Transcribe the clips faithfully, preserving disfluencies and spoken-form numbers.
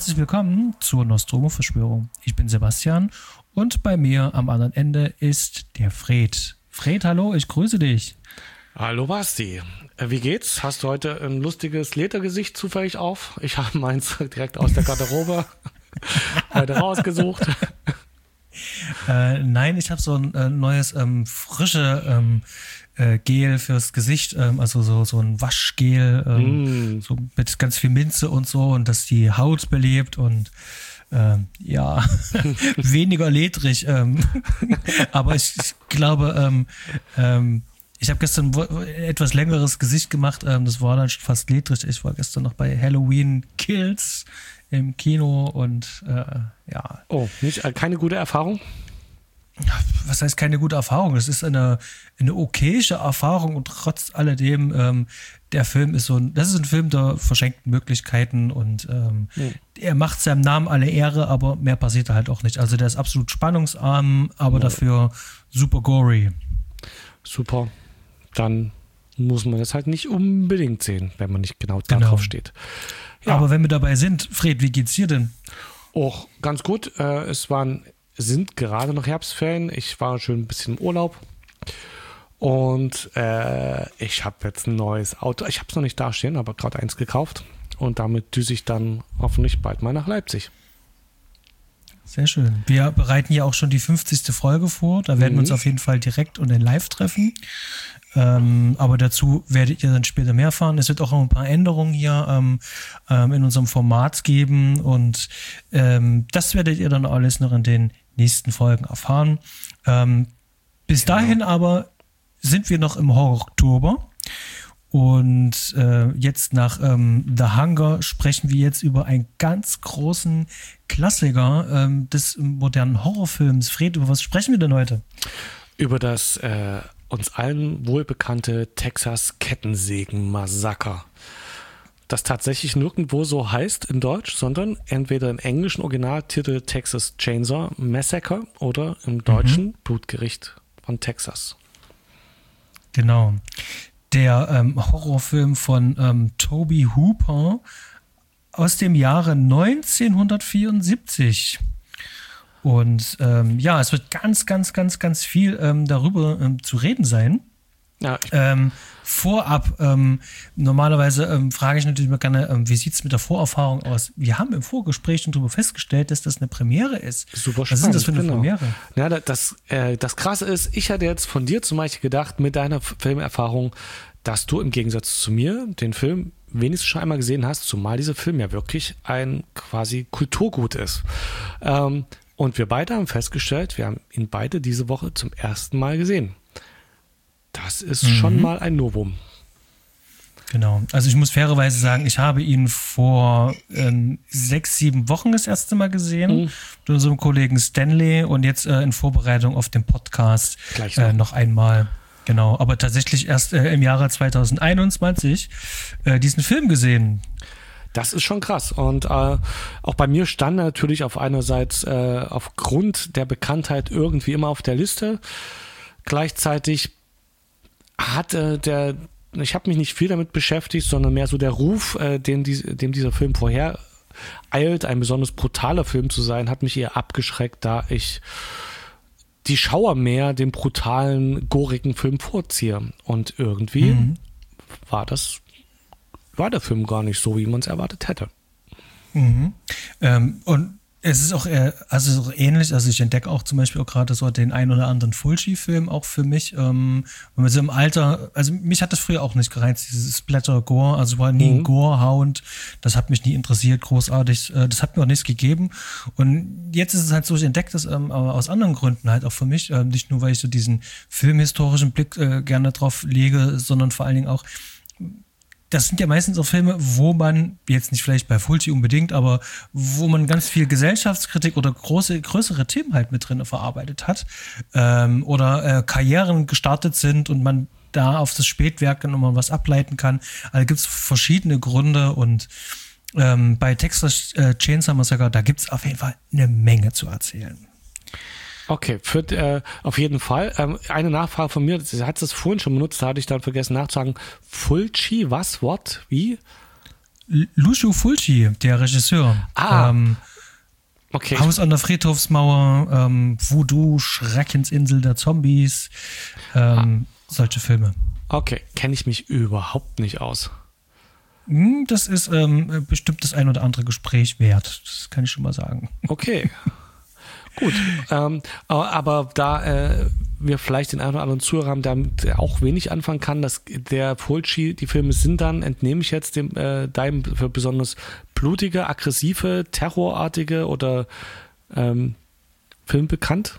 herzlich willkommen zur Nostromo-Verschwörung. Ich bin Sebastian und bei mir am anderen Ende ist der Fred. Fred, hallo, ich grüße dich. Hallo Basti, wie geht's? Hast du heute ein lustiges Ledergesicht zufällig auf? Ich habe meins direkt aus der Garderobe heute rausgesucht. Äh, nein, ich habe so ein äh, neues ähm, frische ähm, äh, Gel fürs Gesicht, ähm, also so, so ein Waschgel, ähm, mm. so mit ganz viel Minze und so und das die Haut belebt und ähm, ja, weniger ledrig. Ähm, aber ich, ich glaube, ähm, ähm, ich habe gestern ein etwas längeres Gesicht gemacht, ähm, das war dann schon fast ledrig. Ich war gestern noch bei Halloween Kills im Kino und äh, ja. Oh, nicht, keine gute Erfahrung? Was heißt keine gute Erfahrung? Es ist eine, eine okayische Erfahrung und trotz alledem, ähm, der Film ist so ein, das ist ein Film der verschenkten Möglichkeiten und ähm, mhm. er macht seinem Namen alle Ehre, aber mehr passiert da halt auch nicht. Also der ist absolut spannungsarm, aber ja. dafür super gory. Super. Dann muss man das halt nicht unbedingt sehen, wenn man nicht genau da drauf steht. Ja. Aber wenn wir dabei sind, Fred, wie geht's dir denn? Och, ganz gut. Äh, es waren, sind gerade noch Herbstferien. Ich war schon ein bisschen im Urlaub. Und äh, ich habe jetzt ein neues Auto. Ich habe es noch nicht dastehen, aber gerade eins gekauft. Und damit düse ich dann hoffentlich bald mal nach Leipzig. Sehr schön. Wir bereiten ja auch schon die fünfzigste Folge vor. Da werden mhm. wir uns auf jeden Fall direkt und in live treffen. Ähm, aber dazu werdet ihr dann später mehr erfahren. Es wird auch noch ein paar Änderungen hier ähm, ähm, in unserem Format geben und ähm, das werdet ihr dann alles noch in den nächsten Folgen erfahren. Ähm, bis genau. dahin aber sind wir noch im Horror-Oktober und äh, jetzt nach ähm, The Hunger sprechen wir jetzt über einen ganz großen Klassiker ähm, des modernen Horrorfilms. Fred, über was sprechen wir denn heute? Über das äh uns allen wohlbekannte Texas Kettensägen-Massaker, das tatsächlich nirgendwo so heißt in Deutsch, sondern entweder im englischen Originaltitel Texas Chainsaw Massacre oder im deutschen mhm. Blutgericht von Texas. Genau. Der ähm, Horrorfilm von ähm, Tobe Hooper aus dem Jahre neunzehnhundertvierundsiebzig. Und ähm, ja, es wird ganz, ganz, ganz, ganz viel ähm, darüber ähm, zu reden sein. Ja, ähm, vorab, ähm, normalerweise ähm, frage ich natürlich mal gerne, ähm, wie sieht es mit der Vorerfahrung aus? Wir haben im Vorgespräch schon darüber festgestellt, dass das eine Premiere ist. Super spannend. Was ist denn das für eine genau. Premiere? Ja, das, äh, das Krasse ist, ich hatte jetzt von dir zum Beispiel gedacht, mit deiner Filmerfahrung, dass du im Gegensatz zu mir den Film wenigstens schon einmal gesehen hast, zumal dieser Film ja wirklich ein quasi Kulturgut ist. Ähm, Und wir beide haben festgestellt, wir haben ihn beide diese Woche zum ersten Mal gesehen. Das ist mhm. schon mal ein Novum. Genau. Also ich muss fairerweise sagen, ich habe ihn vor ähm, sechs, sieben Wochen das erste Mal gesehen. Mhm. Mit unserem Kollegen Stanley und jetzt äh, in Vorbereitung auf den Podcast Gleich noch. Äh, noch einmal. Genau. Aber tatsächlich erst äh, im Jahre zweitausendeinundzwanzig äh, diesen Film gesehen. Das ist schon krass. Und äh, auch bei mir stand natürlich auf einerseits äh, aufgrund der Bekanntheit irgendwie immer auf der Liste. Gleichzeitig hatte der, ich habe mich nicht viel damit beschäftigt, sondern mehr so der Ruf, äh, den die, dem dieser Film vorher eilt, ein besonders brutaler Film zu sein, hat mich eher abgeschreckt, da ich die Schauer mehr dem brutalen, gorigen Film vorziehe. Und irgendwie mhm. war das war der Film gar nicht so, wie man es erwartet hätte. Mhm. Ähm, und es ist auch eher, also es ist auch ähnlich, also ich entdecke auch zum Beispiel auch gerade so den ein oder anderen Fulci-Film auch für mich, ähm, wenn man so im Alter, also mich hat das früher auch nicht gereizt, dieses Splatter-Gore, also war nie mhm. ein Gore-Hound, das hat mich nie interessiert, großartig, äh, das hat mir auch nichts gegeben und jetzt ist es halt so, ich entdecke das ähm, aber aus anderen Gründen halt auch für mich, äh, nicht nur, weil ich so diesen filmhistorischen Blick äh, gerne drauf lege, sondern vor allen Dingen auch, das sind ja meistens auch Filme, wo man, jetzt nicht vielleicht bei Fulci unbedingt, aber wo man ganz viel Gesellschaftskritik oder große, größere Themen halt mit drin verarbeitet hat. Ähm, oder äh, Karrieren gestartet sind und man da auf das Spätwerk nochmal was ableiten kann. Also gibt es verschiedene Gründe und ähm, bei Texas äh, Chainsaw Massacre, da gibt es auf jeden Fall eine Menge zu erzählen. Okay, für, äh, auf jeden Fall. Ähm, eine Nachfrage von mir, sie hat es vorhin schon benutzt, da hatte ich dann vergessen nachzusagen. Fulci, was, what, wie? Lucio Fulci, der Regisseur. Ah, ähm, okay. Haus an der Friedhofsmauer, ähm, Voodoo, Schreckensinsel der Zombies, ähm, ah. solche Filme. Okay, kenne ich mich überhaupt nicht aus. Das ist ähm, bestimmt das ein oder andere Gespräch wert, das kann ich schon mal sagen. Okay, gut. Ähm, aber da äh, wir vielleicht den einen oder anderen Zuhörer haben, der auch wenig anfangen kann, dass der Fulci, die Filme sind dann, entnehme ich jetzt dem, äh, deinem für besonders blutige, aggressive, terrorartige oder ähm, Film bekannt?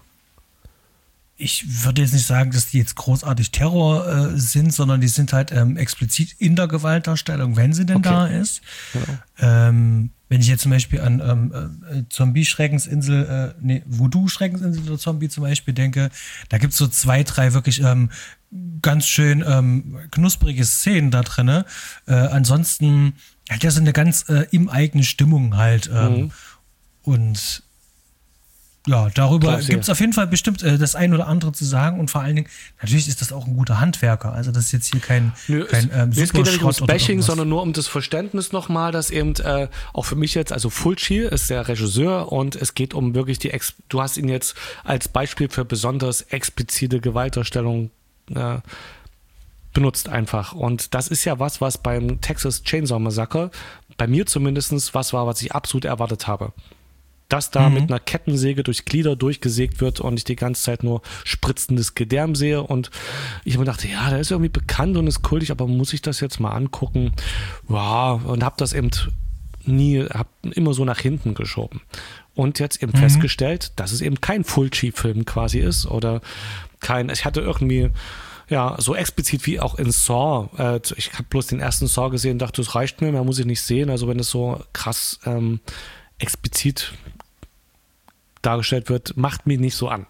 Ich würde jetzt nicht sagen, dass die jetzt großartig Terror äh, sind, sondern die sind halt ähm, explizit in der Gewaltdarstellung, wenn sie denn okay. da ist. Genau. Ähm, wenn ich jetzt zum Beispiel an ähm, äh, Zombie-Schreckensinsel, äh, nee, Voodoo-Schreckensinsel oder Zombie zum Beispiel denke, da gibt es so zwei, drei wirklich ähm, ganz schön ähm, knusprige Szenen da drin. Äh, ansonsten hat ja so eine ganz äh, im eigenen Stimmung halt. Ähm, mhm. Und ja, darüber gibt es auf jeden Fall bestimmt äh, das ein oder andere zu sagen und vor allen Dingen, natürlich ist das auch ein guter Handwerker, also das ist jetzt hier kein, Nö, kein ähm, es, es geht ja nicht ums Bashing, sondern nur um das Verständnis nochmal, dass eben äh, auch für mich jetzt, also Fulci ist der Regisseur und es geht um wirklich die, Ex- du hast ihn jetzt als Beispiel für besonders explizite Gewaltdarstellung äh, benutzt einfach und das ist ja was, was beim Texas Chainsaw Massacre bei mir zumindest was war, was ich absolut erwartet habe. Dass da mhm. mit einer Kettensäge durch Glieder durchgesägt wird und ich die ganze Zeit nur spritzendes Gedärm sehe und ich mir dachte, ja, der ist irgendwie bekannt und ist kultig, aber muss ich das jetzt mal angucken? Wow, und habe das eben nie, habe immer so nach hinten geschoben. Und jetzt eben mhm. festgestellt, dass es eben kein Fulci-Film quasi ist oder kein, ich hatte irgendwie, ja, so explizit wie auch in Saw, äh, ich habe bloß den ersten Saw gesehen und dachte, das reicht mir, mehr muss ich nicht sehen, also wenn es so krass ähm, explizit dargestellt wird, macht mich nicht so an.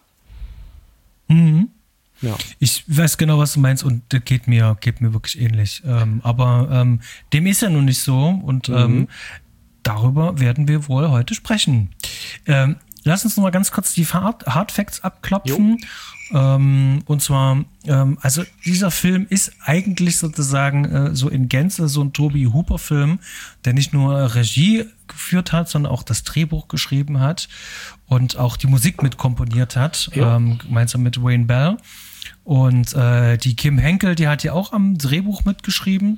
Mhm. Ja. Ich weiß genau, was du meinst und das geht mir, geht mir wirklich ähnlich. Ähm, aber ähm, dem ist ja nun nicht so und mhm. ähm, darüber werden wir wohl heute sprechen. Ähm, lass uns noch mal ganz kurz die Hard, Hard Facts abklopfen. Ähm, und zwar, ähm, also dieser Film ist eigentlich sozusagen äh, so in Gänze so ein Toby Hooper-Film, der nicht nur Regie geführt hat, sondern auch das Drehbuch geschrieben hat und auch die Musik mit komponiert hat, ja. ähm, gemeinsam mit Wayne Bell. Und äh, die Kim Henkel, die hat ja auch am Drehbuch mitgeschrieben.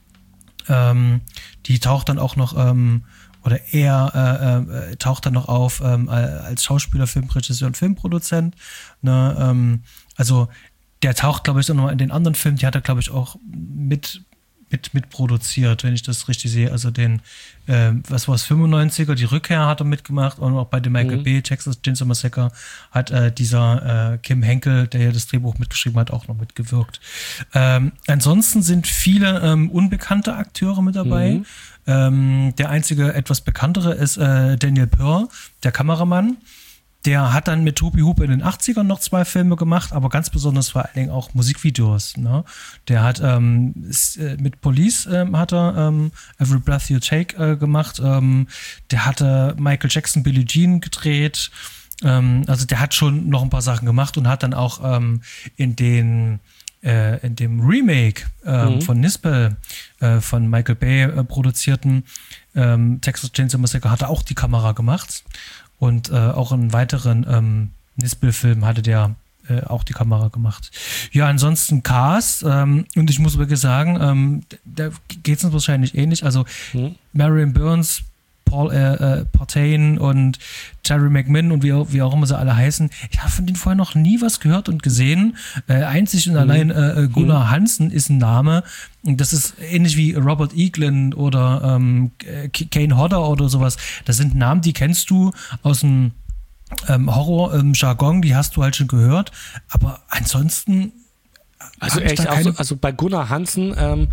Ähm, die taucht dann auch noch, ähm, oder er äh, äh, taucht dann noch auf ähm, als Schauspieler, Filmregisseur und Filmproduzent. Ne? Ähm, also der taucht, glaube ich, auch noch in den anderen Filmen, die hat er, glaube ich, auch mit mit, mit produziert, wenn ich das richtig sehe. Also den, äh, was war es, fünfundneunziger, die Rückkehr hat er mitgemacht und auch bei dem Michael mhm. Bay, Texas Chainsaw Massacre, hat äh, dieser äh, Kim Henkel, der ja das Drehbuch mitgeschrieben hat, auch noch mitgewirkt. Ähm, ansonsten sind viele ähm, unbekannte Akteure mit dabei. Mhm. Ähm, der einzige etwas bekanntere ist äh, Daniel Pearl, der Kameramann. Der hat dann mit Toby Hooper in den achtzigern noch zwei Filme gemacht, aber ganz besonders vor allen Dingen auch Musikvideos. Ne? Der hat ähm, ist, äh, mit Police ähm, hat er ähm, Every Breath You Take äh, gemacht. Ähm, der hatte Michael Jackson, Billie Jean gedreht. Ähm, also der hat schon noch ein paar Sachen gemacht und hat dann auch ähm, in den äh, in dem Remake äh, mhm. von Nispel äh, von Michael Bay äh, produzierten ähm, Texas Chainsaw Massacre hat er auch die Kamera gemacht. Und äh, auch in weiteren ähm, Nispel-Filmen hatte der äh, auch die Kamera gemacht. Ja, ansonsten Cast. Ähm, und ich muss wirklich sagen, ähm, da geht es uns wahrscheinlich ähnlich. Also mhm. Marion Burns, Paul äh, äh, Partain und Terry McMinn und wie, wie auch immer sie alle heißen. Ich habe von denen vorher noch nie was gehört und gesehen. Äh, einzig und mhm. allein äh, Gunnar mhm. Hansen ist ein Name. Das ist ähnlich wie Robert Englund oder ähm, Kane Hodder oder sowas. Das sind Namen, die kennst du aus dem ähm, Horror-Jargon, ähm, die hast du halt schon gehört. Aber ansonsten. Also echt, also, also bei Gunnar Hansen, ähm,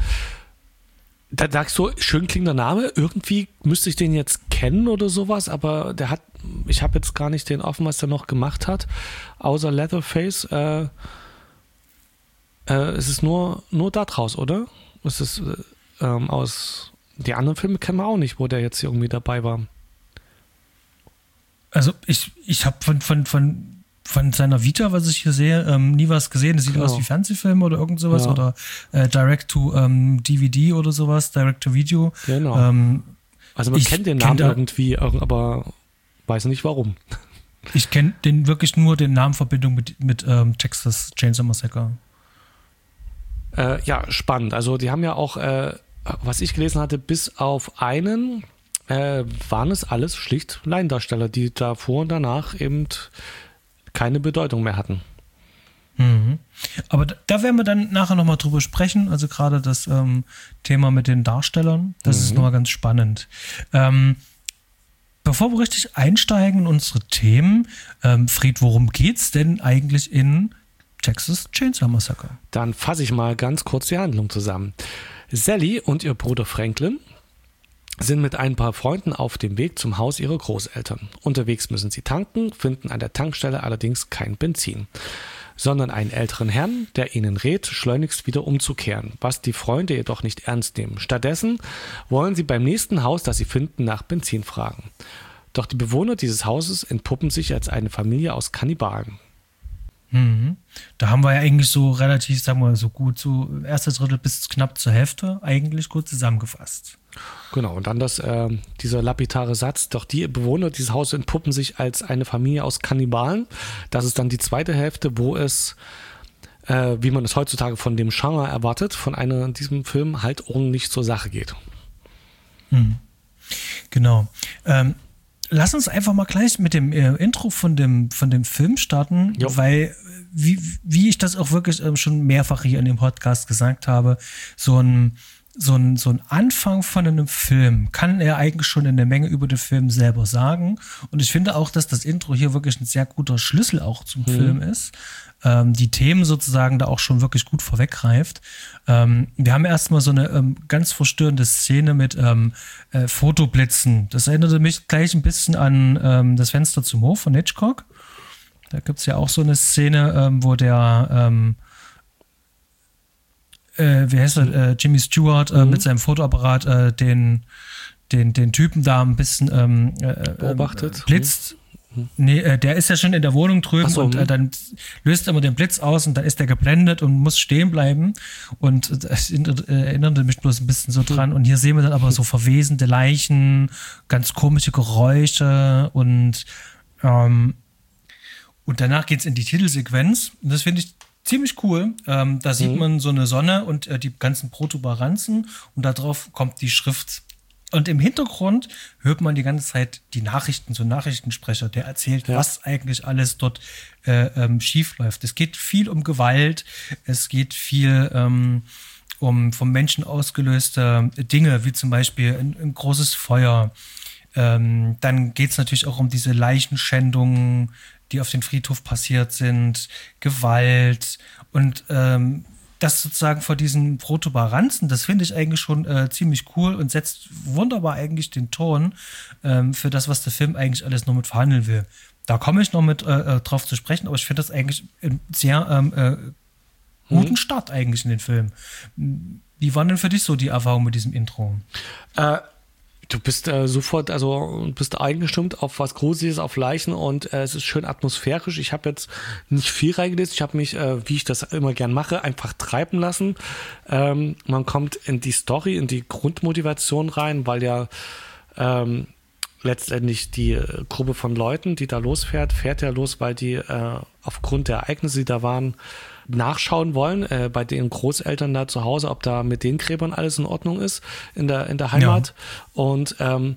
da sagst du, schön klingender Name, irgendwie müsste ich den jetzt kennen oder sowas, aber der hat, ich habe jetzt gar nicht den offen, was der noch gemacht hat, außer Leatherface. Äh, äh, es ist nur, nur da draus, oder? Es ist äh, ähm, aus, die anderen Filme kennen wir auch nicht, wo der jetzt irgendwie dabei war. Also ich, ich habe von, von, von von seiner Vita, was ich hier sehe, ähm, nie was gesehen. Das sieht Genau. aus wie Fernsehfilme oder irgend sowas Ja. oder äh, Direct-to-D V D oder sowas, Direct-to-Video. Genau. Ähm, Also man ich kennt den kenn Namen da- irgendwie, aber weiß nicht warum. ich kenne den wirklich nur den Namen in Verbindung mit, mit ähm, Texas Chainsaw Massacre. Äh, ja, spannend. Also die haben ja auch, äh, was ich gelesen hatte, bis auf einen äh, waren es alles schlicht Laiendarsteller, die davor und danach eben keine Bedeutung mehr hatten. Mhm. Aber da, da werden wir dann nachher nochmal drüber sprechen. Also gerade das ähm, Thema mit den Darstellern, das Mhm. ist nochmal ganz spannend. Ähm, bevor wir richtig einsteigen in unsere Themen, ähm, Fried, worum geht's denn eigentlich in Texas Chainsaw Massacre? Dann fasse ich mal ganz kurz die Handlung zusammen. Sally und ihr Bruder Franklin sind mit ein paar Freunden auf dem Weg zum Haus ihrer Großeltern. Unterwegs müssen sie tanken, finden an der Tankstelle allerdings kein Benzin, sondern einen älteren Herrn, der ihnen rät, schleunigst wieder umzukehren, was die Freunde jedoch nicht ernst nehmen. Stattdessen wollen sie beim nächsten Haus, das sie finden, nach Benzin fragen. Doch die Bewohner dieses Hauses entpuppen sich als eine Familie aus Kannibalen. Mhm. Da haben wir ja eigentlich so relativ, sagen wir mal, so gut, so erste Drittel bis knapp zur Hälfte eigentlich gut zusammengefasst. Genau, und dann das, äh, dieser lapidare Satz, doch die Bewohner dieses Hauses entpuppen sich als eine Familie aus Kannibalen. Das ist dann die zweite Hälfte, wo es, äh, wie man es heutzutage von dem Genre erwartet, von einer in diesem Film halt ordentlich zur Sache geht. Mhm. Genau. Ähm, lass uns einfach mal gleich mit dem äh, Intro von dem, von dem Film starten, Jo. weil, wie, wie ich das auch wirklich ähm, schon mehrfach hier in dem Podcast gesagt habe, so ein So ein, so ein Anfang von einem Film kann er eigentlich schon eine Menge über den Film selber sagen. Und ich finde auch, dass das Intro hier wirklich ein sehr guter Schlüssel auch zum Mhm. Film ist. Ähm, die Themen sozusagen da auch schon wirklich gut vorweggreift. Ähm, wir haben erstmal so eine ähm, ganz verstörende Szene mit ähm, äh, Fotoblitzen. Das erinnerte mich gleich ein bisschen an ähm, Das Fenster zum Hof von Hitchcock. Da gibt es ja auch so eine Szene, ähm, wo der ähm, Äh, wie heißt er, äh, Jimmy Stewart äh, Mhm. mit seinem Fotoapparat äh, den, den, den Typen da ein bisschen ähm, äh, Beobachtet. Äh, blitzt. Nee, äh, der ist ja schon in der Wohnung drüben Ach so, und äh, mhm. dann löst er immer den Blitz aus und dann ist der geblendet und muss stehen bleiben. Und äh, das erinnert- äh, erinnerte mich bloß ein bisschen so dran. Und hier sehen wir dann aber so verwesende Leichen, ganz komische Geräusche und ähm, und danach geht's in die Titelsequenz. Und das finde ich ziemlich cool. Ähm, da sieht Mhm. man so eine Sonne und äh, die ganzen Protuberanzen und darauf kommt die Schrift. Und im Hintergrund hört man die ganze Zeit die Nachrichten, so ein Nachrichtensprecher, der erzählt, Ja. was eigentlich alles dort äh, ähm, schief läuft. Es geht viel um Gewalt, es geht viel ähm, um vom Menschen ausgelöste Dinge, wie zum Beispiel ein, ein großes Feuer. Ähm, dann geht es natürlich auch um diese Leichenschändungen, die auf den Friedhof passiert sind, Gewalt und ähm, das sozusagen vor diesen Protuberanzen, das finde ich eigentlich schon äh, ziemlich cool und setzt wunderbar eigentlich den Ton ähm, für das, was der Film eigentlich alles noch mit verhandeln will. Da komme ich noch mit äh, drauf zu sprechen, aber ich finde das eigentlich einen sehr ähm, äh, guten Mhm. Start eigentlich in den Film. Wie waren denn für dich so die Erfahrungen mit diesem Intro? Äh, du bist äh, sofort, also bist eingestimmt auf was Gruseliges, auf Leichen und äh, es ist schön atmosphärisch. Ich habe jetzt nicht viel reingelesen. Ich habe mich, äh, wie ich das immer gern mache, einfach treiben lassen. Ähm, man kommt in die Story, in die Grundmotivation rein, weil ja ähm, letztendlich die äh, Gruppe von Leuten, die da losfährt, fährt ja los, weil die äh, aufgrund der Ereignisse, die da waren, nachschauen wollen, äh, bei den Großeltern da zu Hause, ob da mit den Gräbern alles in Ordnung ist in der, in der Heimat. Und ähm,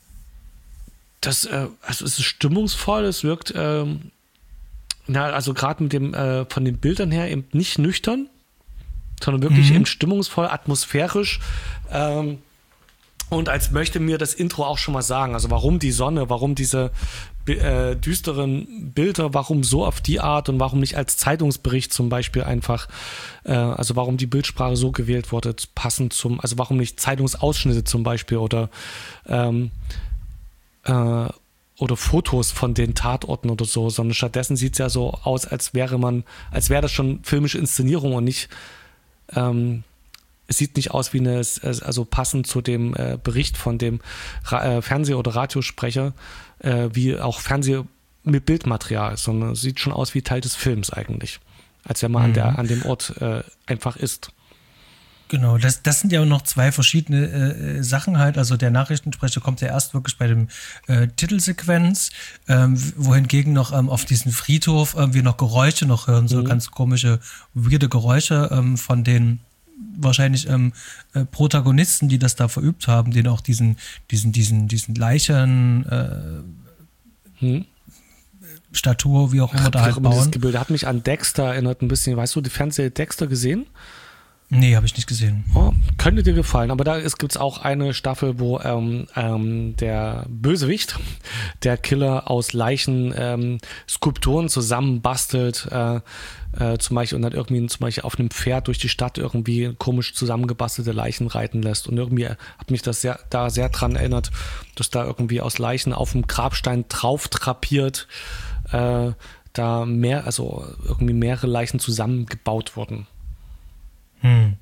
das, äh, also es ist stimmungsvoll, es wirkt, ähm, na, also gerade mit dem, äh, von den Bildern her eben nicht nüchtern, sondern wirklich Mhm. eben stimmungsvoll, atmosphärisch. Ähm, und als möchte mir das Intro auch schon mal sagen, also warum die Sonne, warum diese äh, düsteren Bilder, warum so auf die Art und warum nicht als Zeitungsbericht zum Beispiel einfach, äh, also warum die Bildsprache so gewählt wurde, passend zum, also warum nicht Zeitungsausschnitte zum Beispiel oder ähm, äh, oder Fotos von den Tatorten oder so, sondern stattdessen sieht es ja so aus, als wäre man, als wäre das schon filmische Inszenierung und nicht ähm, es sieht nicht aus wie eine, also passend zu dem äh, Bericht von dem Ra- äh, Fernseh- oder Radiosprecher, äh, wie auch Fernseh, mit Bildmaterial, sondern sieht schon aus wie Teil des Films eigentlich, als wenn man mhm. an, der, an dem Ort äh, einfach ist. Genau, das, das sind ja noch zwei verschiedene äh, Sachen halt. Also der Nachrichtensprecher kommt ja erst wirklich bei dem äh, Titelsequenz, ähm, wohingegen noch ähm, auf diesem Friedhof ähm, wir noch Geräusche noch hören, so mhm. ganz komische, weirde Geräusche ähm, von den wahrscheinlich ähm, äh, Protagonisten, die das da verübt haben, denen auch diesen, diesen, diesen, diesen Leichen äh, hm. Statue, wie auch immer, Ach, da halt bauen. Dieses Gebilde hat mich an Dexter erinnert ein bisschen. Weißt du, die Fernseh Dexter gesehen? Nee, habe ich nicht gesehen. Oh, könnte dir gefallen, aber da gibt es auch eine Staffel, wo ähm, ähm, der Bösewicht, der Killer aus Leichen ähm, Skulpturen zusammenbastelt, äh, äh, zum Beispiel und dann irgendwie zum Beispiel auf einem Pferd durch die Stadt irgendwie komisch zusammengebastelte Leichen reiten lässt. Und irgendwie hat mich das sehr, da sehr dran erinnert, dass da irgendwie aus Leichen auf dem Grabstein drauf trapiert, äh, da mehr, also irgendwie mehrere Leichen zusammengebaut wurden. Hm.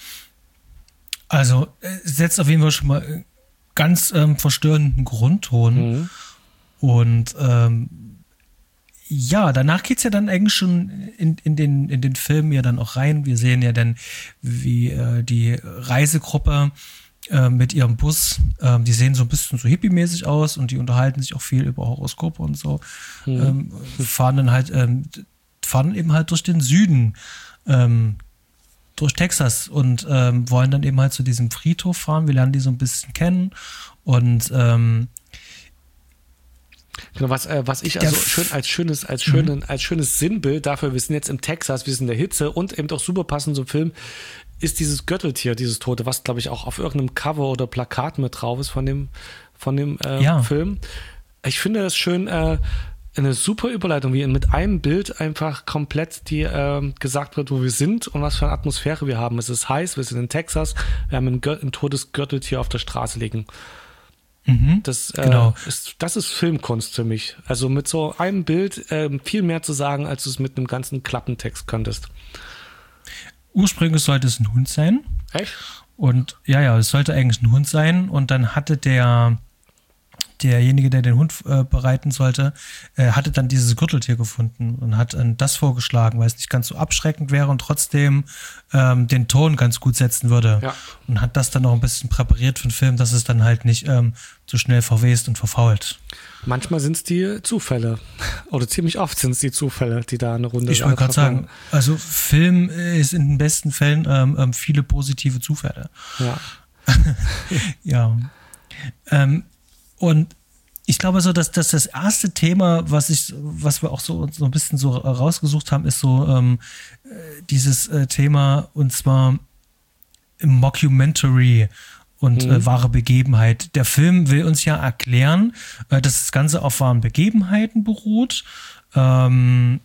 Also setzt auf jeden Fall schon mal ganz ähm, verstörenden Grundton. Mhm. Und ähm, ja, danach geht es ja dann eigentlich schon in, in, den, in den Film ja dann auch rein. Wir sehen ja dann, wie äh, die Reisegruppe äh, mit ihrem Bus, äh, die sehen so ein bisschen so hippie-mäßig aus und die unterhalten sich auch viel über Horoskope und so. Mhm. Ähm, fahren dann halt, ähm, fahren eben halt durch den Süden, ähm, durch Texas und ähm, wollen dann eben halt zu diesem Friedhof fahren. Wir lernen die so ein bisschen kennen und ähm, genau, was, äh, was ich also schön als schönes, als schönen, mhm. als schönes Sinnbild dafür, wir sind jetzt im Texas, wir sind in der Hitze und eben auch super passend zum Film, ist dieses Gürteltier, dieses Tote, was glaube ich auch auf irgendeinem Cover oder Plakat mit drauf ist von dem, von dem äh, ja. Film. Ich finde das schön, äh, eine super Überleitung, wie mit einem Bild einfach komplett die äh, gesagt wird, wo wir sind und was für eine Atmosphäre wir haben. Es ist heiß, wir sind in Texas, wir haben ein, Gür- ein totes Gürteltier auf der Straße liegen. Mhm, das, äh, genau. ist, das ist Filmkunst für mich. Also mit so einem Bild äh, viel mehr zu sagen, als du es mit einem ganzen Klappentext könntest. Ursprünglich sollte es ein Hund sein. Echt? Und ja, ja, es sollte eigentlich ein Hund sein und dann hatte der derjenige, der den Hund äh, bereiten sollte, äh, hatte dann dieses Gürteltier gefunden und hat äh, das vorgeschlagen, weil es nicht ganz so abschreckend wäre und trotzdem ähm, den Ton ganz gut setzen würde. Ja. Und hat das dann noch ein bisschen präpariert für den Film, dass es dann halt nicht ähm, so schnell verwest und verfault. Manchmal sind es die Zufälle. Oder ziemlich oft sind es die Zufälle, die da eine Runde Ich wollte gerade sagen, also Film ist in den besten Fällen ähm, ähm, viele positive Zufälle. Ja. ja. Ähm, Und ich glaube so, dass, dass das erste Thema, was ich, was wir auch so, so ein bisschen so rausgesucht haben, ist so ähm, dieses äh, Thema, und zwar Mockumentary und mhm. äh, wahre Begebenheit. Der Film will uns ja erklären, äh, dass das Ganze auf wahren Begebenheiten beruht. Ähm,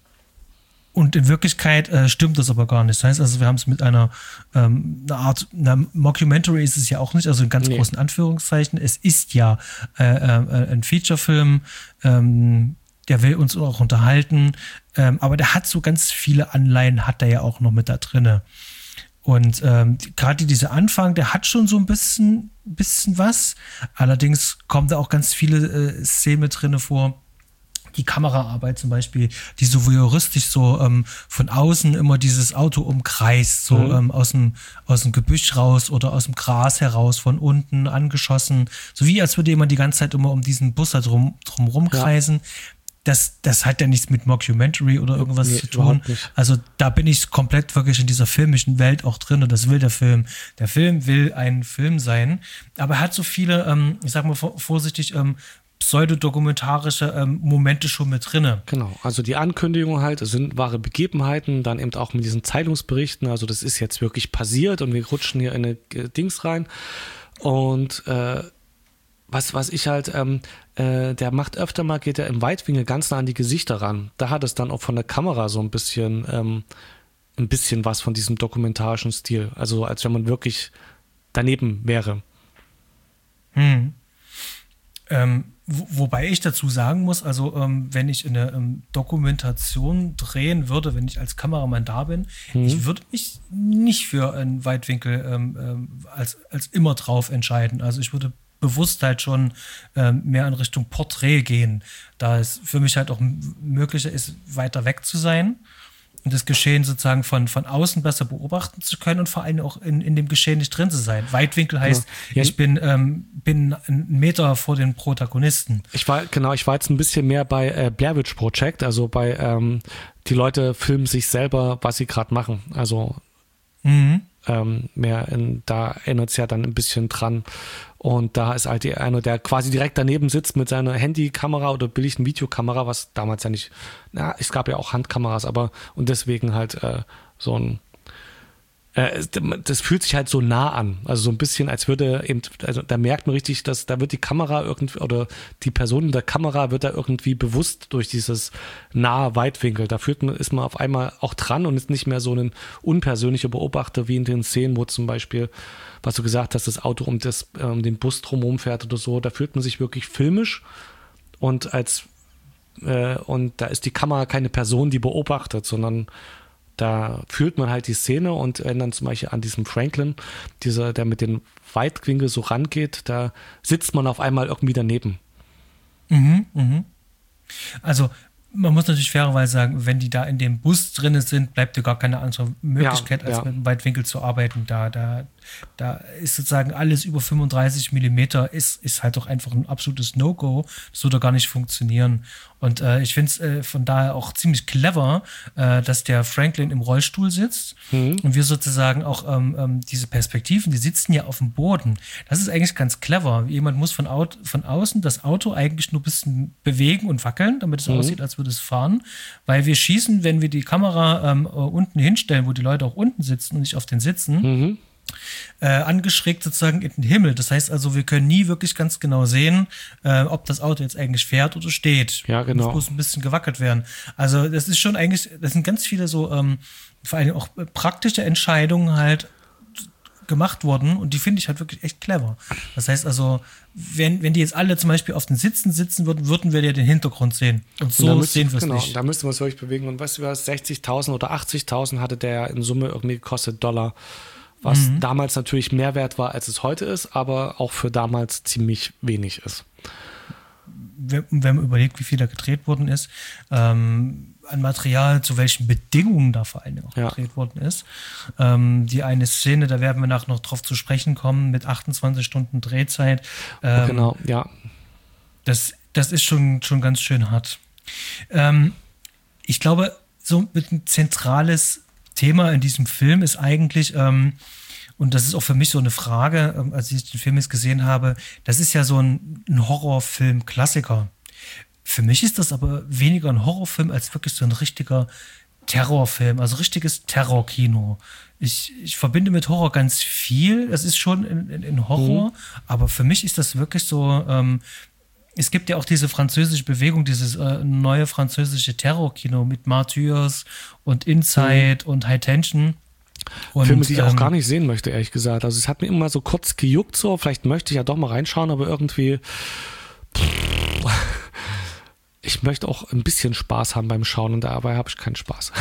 Und in Wirklichkeit äh, stimmt das aber gar nicht. Das heißt also, wir haben es mit einer, ähm, einer Art, einer Mockumentary ist es ja auch nicht, also in ganz nee. großen Anführungszeichen. Es ist ja äh, äh, ein Featurefilm, ähm, der will uns auch unterhalten, ähm, aber der hat so ganz viele Anleihen, hat er ja auch noch mit da drinne. Und ähm, gerade dieser Anfang, der hat schon so ein bisschen, bisschen was. Allerdings kommen da auch ganz viele äh, Szenen mit drinne vor. Die Kameraarbeit zum Beispiel, die so voyeuristisch so ähm, von außen immer dieses Auto umkreist, so mhm. ähm, aus dem, aus dem Gebüsch raus oder aus dem Gras heraus, von unten angeschossen. So wie als würde jemand die ganze Zeit immer um diesen Bus da drum, drum rumkreisen. Ja. Das, das hat ja nichts mit Mockumentary oder irgendwas nee, zu tun. Also da bin ich komplett wirklich in dieser filmischen Welt auch drin und das will der Film. Der Film will ein Film sein, aber er hat so viele, ähm, ich sag mal vorsichtig, ähm, pseudodokumentarische ähm, Momente schon mit drinne. Genau, also die Ankündigung halt, es sind wahre Begebenheiten, dann eben auch mit diesen Zeitungsberichten, also das ist jetzt wirklich passiert und wir rutschen hier in eine äh, Dings rein und äh, was, was ich halt, ähm, äh, der macht öfter mal, geht er im Weitwinkel ganz nah an die Gesichter ran. Da hat es dann auch von der Kamera so ein bisschen, ähm, ein bisschen was von diesem dokumentarischen Stil, also als wenn man wirklich daneben wäre. Hm. Ähm, wo, wobei ich dazu sagen muss, also ähm, wenn ich eine ähm, Dokumentation drehen würde, wenn ich als Kameramann da bin, mhm. ich würde mich nicht für einen Weitwinkel ähm, ähm, als, als immer drauf entscheiden. Also ich würde bewusst halt schon ähm, mehr in Richtung Porträt gehen, da es für mich halt auch m- möglicher ist, weiter weg zu sein und das Geschehen sozusagen von, von außen besser beobachten zu können und vor allem auch in, in dem Geschehen nicht drin zu sein. Weitwinkel heißt, ja. ich bin, ähm, bin einen Meter vor den Protagonisten. Ich war, genau, ich war jetzt ein bisschen mehr bei äh, Blair Witch Project, also bei ähm, die Leute filmen sich selber, was sie gerade machen. Also Mhm. ähm, mehr in, da erinnert es ja dann ein bisschen dran. Und da ist halt die, einer, der quasi direkt daneben sitzt mit seiner Handykamera oder billigen Videokamera, was damals ja nicht, na, es gab ja auch Handkameras, aber und deswegen halt äh, so ein Äh, das fühlt sich halt so nah an. Also so ein bisschen, als würde eben, also da merkt man richtig, dass da wird die Kamera irgendwie, oder die Person in der Kamera wird da irgendwie bewusst durch dieses nahe Weitwinkel. Da fühlt man, ist man auf einmal auch dran und ist nicht mehr so ein unpersönlicher Beobachter wie in den Szenen, wo zum Beispiel, was du gesagt hast, das Auto um, das, um den Bus drumherum fährt oder so. Da fühlt man sich wirklich filmisch und als äh, und da ist die Kamera keine Person, die beobachtet, sondern da fühlt man halt die Szene und wenn dann zum Beispiel an diesem Franklin, dieser, der mit den Weitwinkel so rangeht, da sitzt man auf einmal irgendwie daneben. Mhm, mhm. Also man muss natürlich fairerweise sagen, wenn die da in dem Bus drin sind, bleibt dir gar keine andere Möglichkeit, Ja, als ja. mit dem Weitwinkel zu arbeiten. Da, da, da ist sozusagen alles über fünfunddreißig Millimeter ist, ist halt doch einfach ein absolutes No-Go. Das würde gar nicht funktionieren. Und äh, ich finde es äh, von daher auch ziemlich clever, äh, dass der Franklin im Rollstuhl sitzt mhm. und wir sozusagen auch ähm, ähm, diese Perspektiven, die sitzen ja auf dem Boden. Das ist eigentlich ganz clever. Jemand muss von, Auto, von außen das Auto eigentlich nur ein bisschen bewegen und wackeln, damit es mhm. aussieht, als würde es fahren. Weil wir schießen, wenn wir die Kamera ähm, unten hinstellen, wo die Leute auch unten sitzen und nicht auf den Sitzen, mhm. Äh, angeschrägt sozusagen in den Himmel. Das heißt also, wir können nie wirklich ganz genau sehen, äh, ob das Auto jetzt eigentlich fährt oder steht. Ja, genau. Muss ein bisschen gewackelt werden. Also das ist schon eigentlich, das sind ganz viele so ähm, vor allem auch praktische Entscheidungen halt gemacht worden und die finde ich halt wirklich echt clever. Das heißt also, wenn, wenn die jetzt alle zum Beispiel auf den Sitzen sitzen würden, würden wir ja den Hintergrund sehen. Und so und sehen wir es genau, nicht. Da müsste man es wirklich bewegen. Und weißt du was, sechzigtausend oder achtzigtausend hatte der in Summe irgendwie gekostet Dollar. Was mhm. damals natürlich mehr wert war, als es heute ist, aber auch für damals ziemlich wenig ist. Wenn, wenn man überlegt, wie viel da gedreht worden ist, ähm, an Material, zu welchen Bedingungen da vor allem auch ja. gedreht worden ist. Ähm, die eine Szene, da werden wir nachher noch drauf zu sprechen kommen, mit achtundzwanzig Stunden Drehzeit. Ähm, oh, genau, ja. Das, das ist schon, schon ganz schön hart. Ähm, ich glaube, so ein zentrales Thema in diesem Film ist eigentlich, ähm, und das ist auch für mich so eine Frage, ähm, als ich den Film jetzt gesehen habe, das ist ja so ein, ein Horrorfilm-Klassiker. Für mich ist das aber weniger ein Horrorfilm als wirklich so ein richtiger Terrorfilm, also richtiges Terrorkino. Ich, ich verbinde mit Horror ganz viel, das ist schon in, in, in Horror, mhm. aber für mich ist das wirklich so, ähm, es gibt ja auch diese französische Bewegung, dieses äh, neue französische Terrorkino mit Martyrs und Inside mhm. und High Tension. Und, Filme, die ich ähm, auch gar nicht sehen möchte, ehrlich gesagt. Also es hat mir immer so kurz gejuckt, so vielleicht möchte ich ja doch mal reinschauen, aber irgendwie pff, ich möchte auch ein bisschen Spaß haben beim Schauen und dabei habe ich keinen Spaß.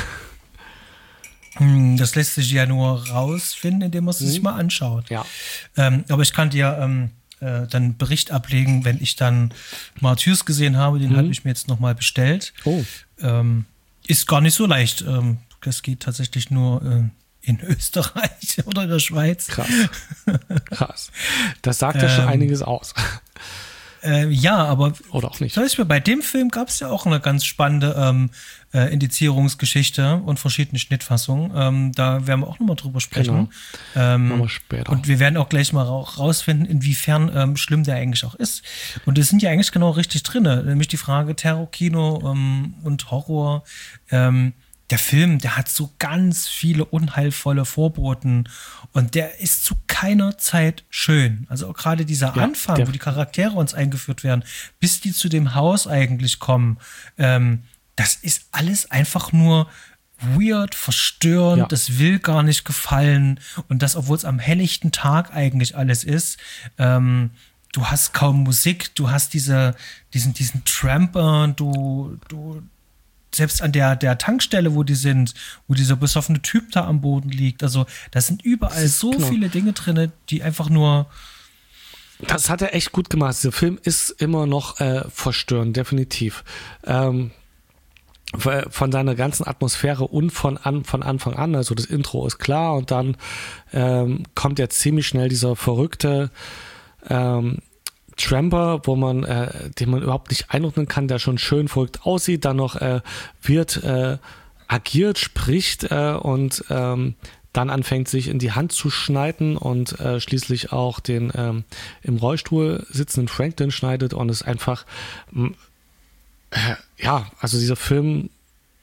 Das lässt sich ja nur rausfinden, indem man es mhm. sich mal anschaut. Ja. Ähm, aber ich kann dir ähm, äh, dann einen Bericht ablegen, wenn ich dann Martyrs gesehen habe, den mhm. habe ich mir jetzt nochmal bestellt. Oh. Ähm, ist gar nicht so leicht. Ähm, das geht tatsächlich nur äh, in Österreich oder in der Schweiz. Krass. Krass. Das sagt ja schon ähm, einiges aus. Äh, ja, aber oder auch nicht. Zum Beispiel bei dem Film gab es ja auch eine ganz spannende ähm, äh, Indizierungsgeschichte und verschiedene Schnittfassungen. Ähm, da werden wir auch nochmal drüber sprechen. Genau. Ähm, Machen wir später. Und wir werden auch gleich mal ra- rausfinden, inwiefern ähm, schlimm der eigentlich auch ist. Und es sind ja eigentlich genau richtig drin, nämlich die Frage Terrorkino ähm, und Horror. Ähm, Der Film, der hat so ganz viele unheilvolle Vorboten und der ist zu keiner Zeit schön. Also auch gerade dieser ja, Anfang, wo die Charaktere uns eingeführt werden, bis die zu dem Haus eigentlich kommen, ähm, das ist alles einfach nur weird, verstörend, ja. Das will gar nicht gefallen und das, obwohl es am helllichten Tag eigentlich alles ist. Ähm, du hast kaum Musik, du hast diese, diesen, diesen Tramper, du, du selbst an der, der Tankstelle, wo die sind, wo dieser besoffene Typ da am Boden liegt. Also da sind überall so genau. viele Dinge drin, die einfach nur Das hat er echt gut gemacht. Der Film ist immer noch äh, verstörend, definitiv. Ähm, von seiner ganzen Atmosphäre und von, an, von Anfang an, also das Intro ist klar und dann ähm, kommt ja ziemlich schnell dieser verrückte ähm, Tramper, wo man, äh, den man überhaupt nicht einordnen kann, der schon schön verrückt aussieht, dann noch äh, wird äh, agiert, spricht äh, und ähm, dann anfängt sich in die Hand zu schneiden und äh, schließlich auch den ähm, im Rollstuhl sitzenden Franklin schneidet und es einfach äh, ja, also dieser Film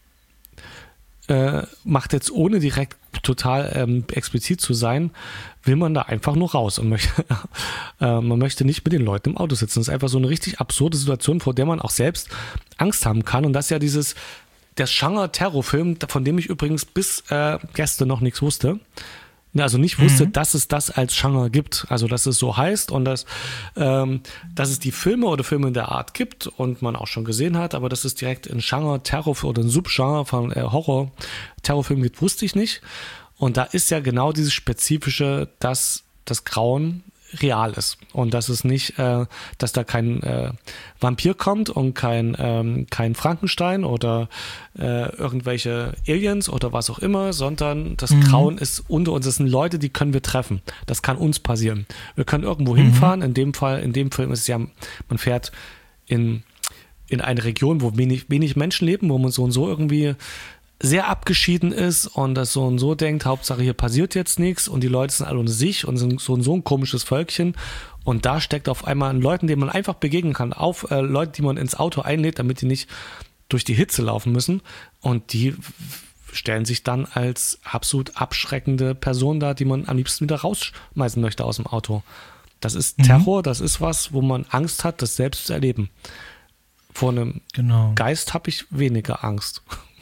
äh, macht jetzt, ohne direkt total ähm, explizit zu sein, will man da einfach nur raus und möchte äh, man möchte nicht mit den Leuten im Auto sitzen. Das ist einfach so eine richtig absurde Situation, vor der man auch selbst Angst haben kann, und das ist ja dieses der Genre-Terrorfilm, von dem ich übrigens bis äh, gestern noch nichts wusste. Also nicht wusste, mhm. dass es das als Genre gibt. Also dass es so heißt und dass, ähm, dass es die Filme oder Filme in der Art gibt und man auch schon gesehen hat, aber dass es direkt ein Genre-Terror oder ein Subgenre von äh, Horror-Terrorfilm gibt, wusste ich nicht. Und da ist ja genau dieses Spezifische, dass das Grauen real ist und dass es nicht, äh, dass da kein äh, Vampir kommt und kein ähm, kein Frankenstein oder äh, irgendwelche Aliens oder was auch immer, sondern das mhm. Grauen ist unter uns. Das sind Leute, die können wir treffen. Das kann uns passieren. Wir können irgendwo mhm. hinfahren. In dem Fall, in dem Film ist es ja, man fährt in in eine Region, wo wenig wenig Menschen leben, wo man so und so irgendwie sehr abgeschieden ist und das so und so denkt, Hauptsache hier passiert jetzt nichts und die Leute sind alle unter sich und sind so und so ein komisches Völkchen, und da steckt auf einmal an Leuten, denen man einfach begegnen kann, auf äh, Leute, die man ins Auto einlädt, damit die nicht durch die Hitze laufen müssen, und die stellen sich dann als absolut abschreckende Person dar, die man am liebsten wieder rausschmeißen möchte aus dem Auto. Das ist Terror, mhm. das ist was, wo man Angst hat, das selbst zu erleben. Vor einem genau. Geist habe ich weniger Angst.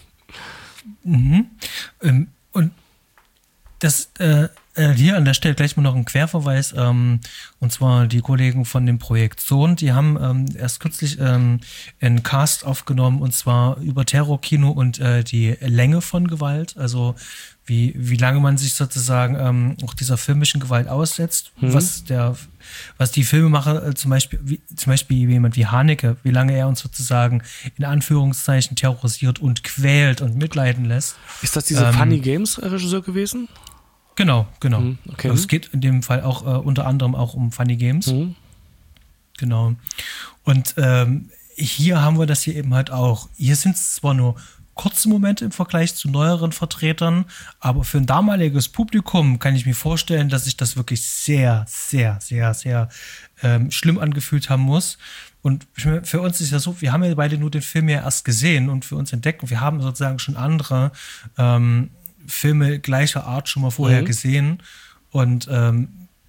Mhm. Ähm, und das äh, äh, hier an der Stelle gleich mal noch ein Querverweis, ähm, und zwar die Kollegen von dem Projekt Sohn, die haben ähm, erst kürzlich ähm, einen Cast aufgenommen, und zwar über Terrorkino und äh, die Länge von Gewalt, also wie, wie lange man sich sozusagen ähm, auch dieser filmischen Gewalt aussetzt, mhm. was der, was die Filmemacher äh, zum Beispiel, wie, zum Beispiel jemand wie Haneke, wie lange er uns sozusagen in Anführungszeichen terrorisiert und quält und mitleiden lässt. Ist das dieser ähm, Funny Games Regisseur gewesen? Genau, genau. Mhm, okay. Also es geht in dem Fall auch äh, unter anderem auch um Funny Games. Mhm. Genau. Und ähm, hier haben wir das hier eben halt auch. Hier sind es zwar nur kurze Momente im Vergleich zu neueren Vertretern, aber für ein damaliges Publikum kann ich mir vorstellen, dass sich das wirklich sehr, sehr, sehr, sehr ähm, schlimm angefühlt haben muss. Und für uns ist ja so, wir haben ja beide nur den Film ja erst gesehen und für uns entdeckt. Und wir haben sozusagen schon andere ähm, Filme gleicher Art schon mal vorher mhm. gesehen. Und ähm,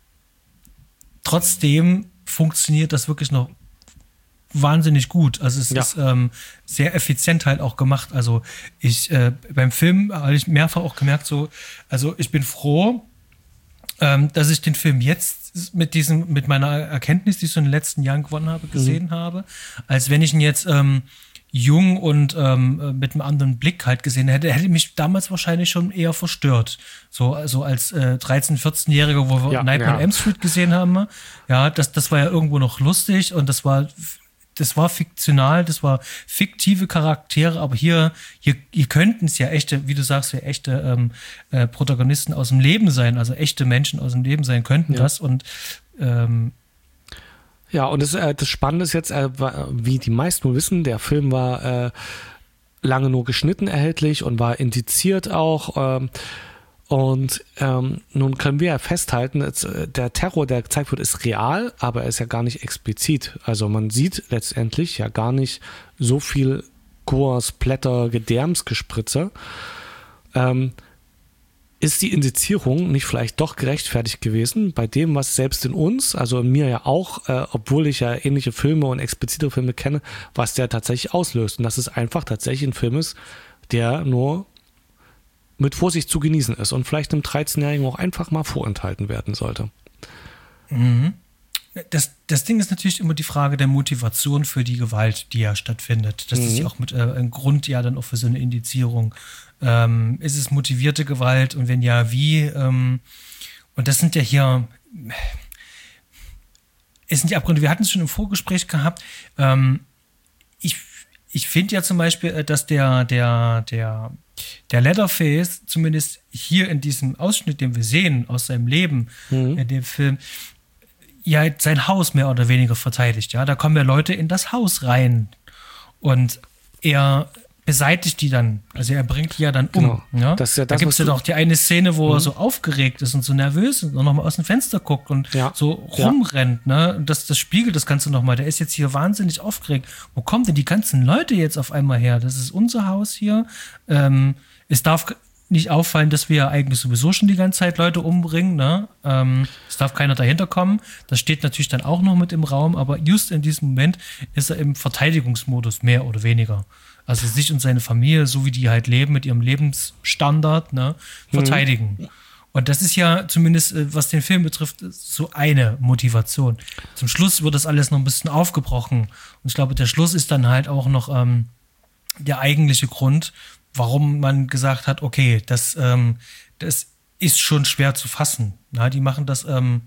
trotzdem funktioniert das wirklich noch wahnsinnig gut. Also es ja. ist ähm, sehr effizient halt auch gemacht. Also ich äh, beim Film habe ich mehrfach auch gemerkt, so, also ich bin froh, ähm, dass ich den Film jetzt mit diesem, mit meiner Erkenntnis, die ich so in den letzten Jahren gewonnen habe, gesehen mhm. habe, als wenn ich ihn jetzt ähm, jung und ähm, mit einem anderen Blick halt gesehen hätte, hätte mich damals wahrscheinlich schon eher verstört. So also als äh, dreizehn-, vierzehnjähriger, wo wir ja, Nightmare on Elm Street gesehen haben. Ja, das, das war ja irgendwo noch lustig und das war das war fiktional, das war fiktive Charaktere, aber hier, hier, hier könnten es ja echte, wie du sagst, ja echte ähm, äh, Protagonisten aus dem Leben sein, also echte Menschen aus dem Leben sein könnten ja. das und ähm, ja, und das, äh, das Spannende ist jetzt, äh, wie die meisten wissen, der Film war äh, lange nur geschnitten erhältlich und war indiziert auch. Ähm, und ähm, nun können wir ja festhalten, dass, der Terror, der gezeigt wird, ist real, aber er ist ja gar nicht explizit. Also man sieht letztendlich ja gar nicht so viel Gore, Splatter, Gedärmsgespritze. Ähm, Ist die Indizierung nicht vielleicht doch gerechtfertigt gewesen bei dem, was selbst in uns, also in mir ja auch, äh, obwohl ich ja ähnliche Filme und explizite Filme kenne, was der tatsächlich auslöst. Und dass es einfach tatsächlich ein Film ist, der nur mit Vorsicht zu genießen ist und vielleicht einem dreizehnjährigen auch einfach mal vorenthalten werden sollte. Mhm. Das, das Ding ist natürlich immer die Frage der Motivation für die Gewalt, die ja stattfindet. Das mhm. ist ja auch mit äh, ein Grund ja dann auch für so eine Indizierung. Ähm, ist es motivierte Gewalt und wenn ja, wie? Ähm, und das sind ja hier, es sind die Abgründe. Wir hatten es schon im Vorgespräch gehabt. Ähm, ich ich finde ja zum Beispiel, dass der, der, der, der Leatherface, zumindest hier in diesem Ausschnitt, den wir sehen aus seinem Leben, mhm. in dem Film, ja sein Haus mehr oder weniger verteidigt. Ja, da kommen ja Leute in das Haus rein und er beseitigt die dann. Also er bringt die ja dann um. Genau. Ja? Das ist ja das, da gibt es ja doch die eine Szene, wo mhm. er so aufgeregt ist und so nervös ist und nochmal aus dem Fenster guckt und ja. so rumrennt. Ja. Ne? Und das, das spiegelt das Ganze nochmal. Der ist jetzt hier wahnsinnig aufgeregt. Wo kommen denn die ganzen Leute jetzt auf einmal her? Das ist unser Haus hier. Ähm, es darf nicht auffallen, dass wir eigentlich sowieso schon die ganze Zeit Leute umbringen. Ne? Ähm, es darf keiner dahinter kommen. Das steht natürlich dann auch noch mit im Raum. Aber just in diesem Moment ist er im Verteidigungsmodus, mehr oder weniger. Also sich und seine Familie, so wie die halt leben, mit ihrem Lebensstandard, ne, verteidigen. Mhm. Und das ist ja zumindest, was den Film betrifft, so eine Motivation. Zum Schluss wird das alles noch ein bisschen aufgebrochen. Und ich glaube, der Schluss ist dann halt auch noch ähm, der eigentliche Grund, warum man gesagt hat, okay, das, ähm, das ist schon schwer zu fassen. Na, die machen das ähm,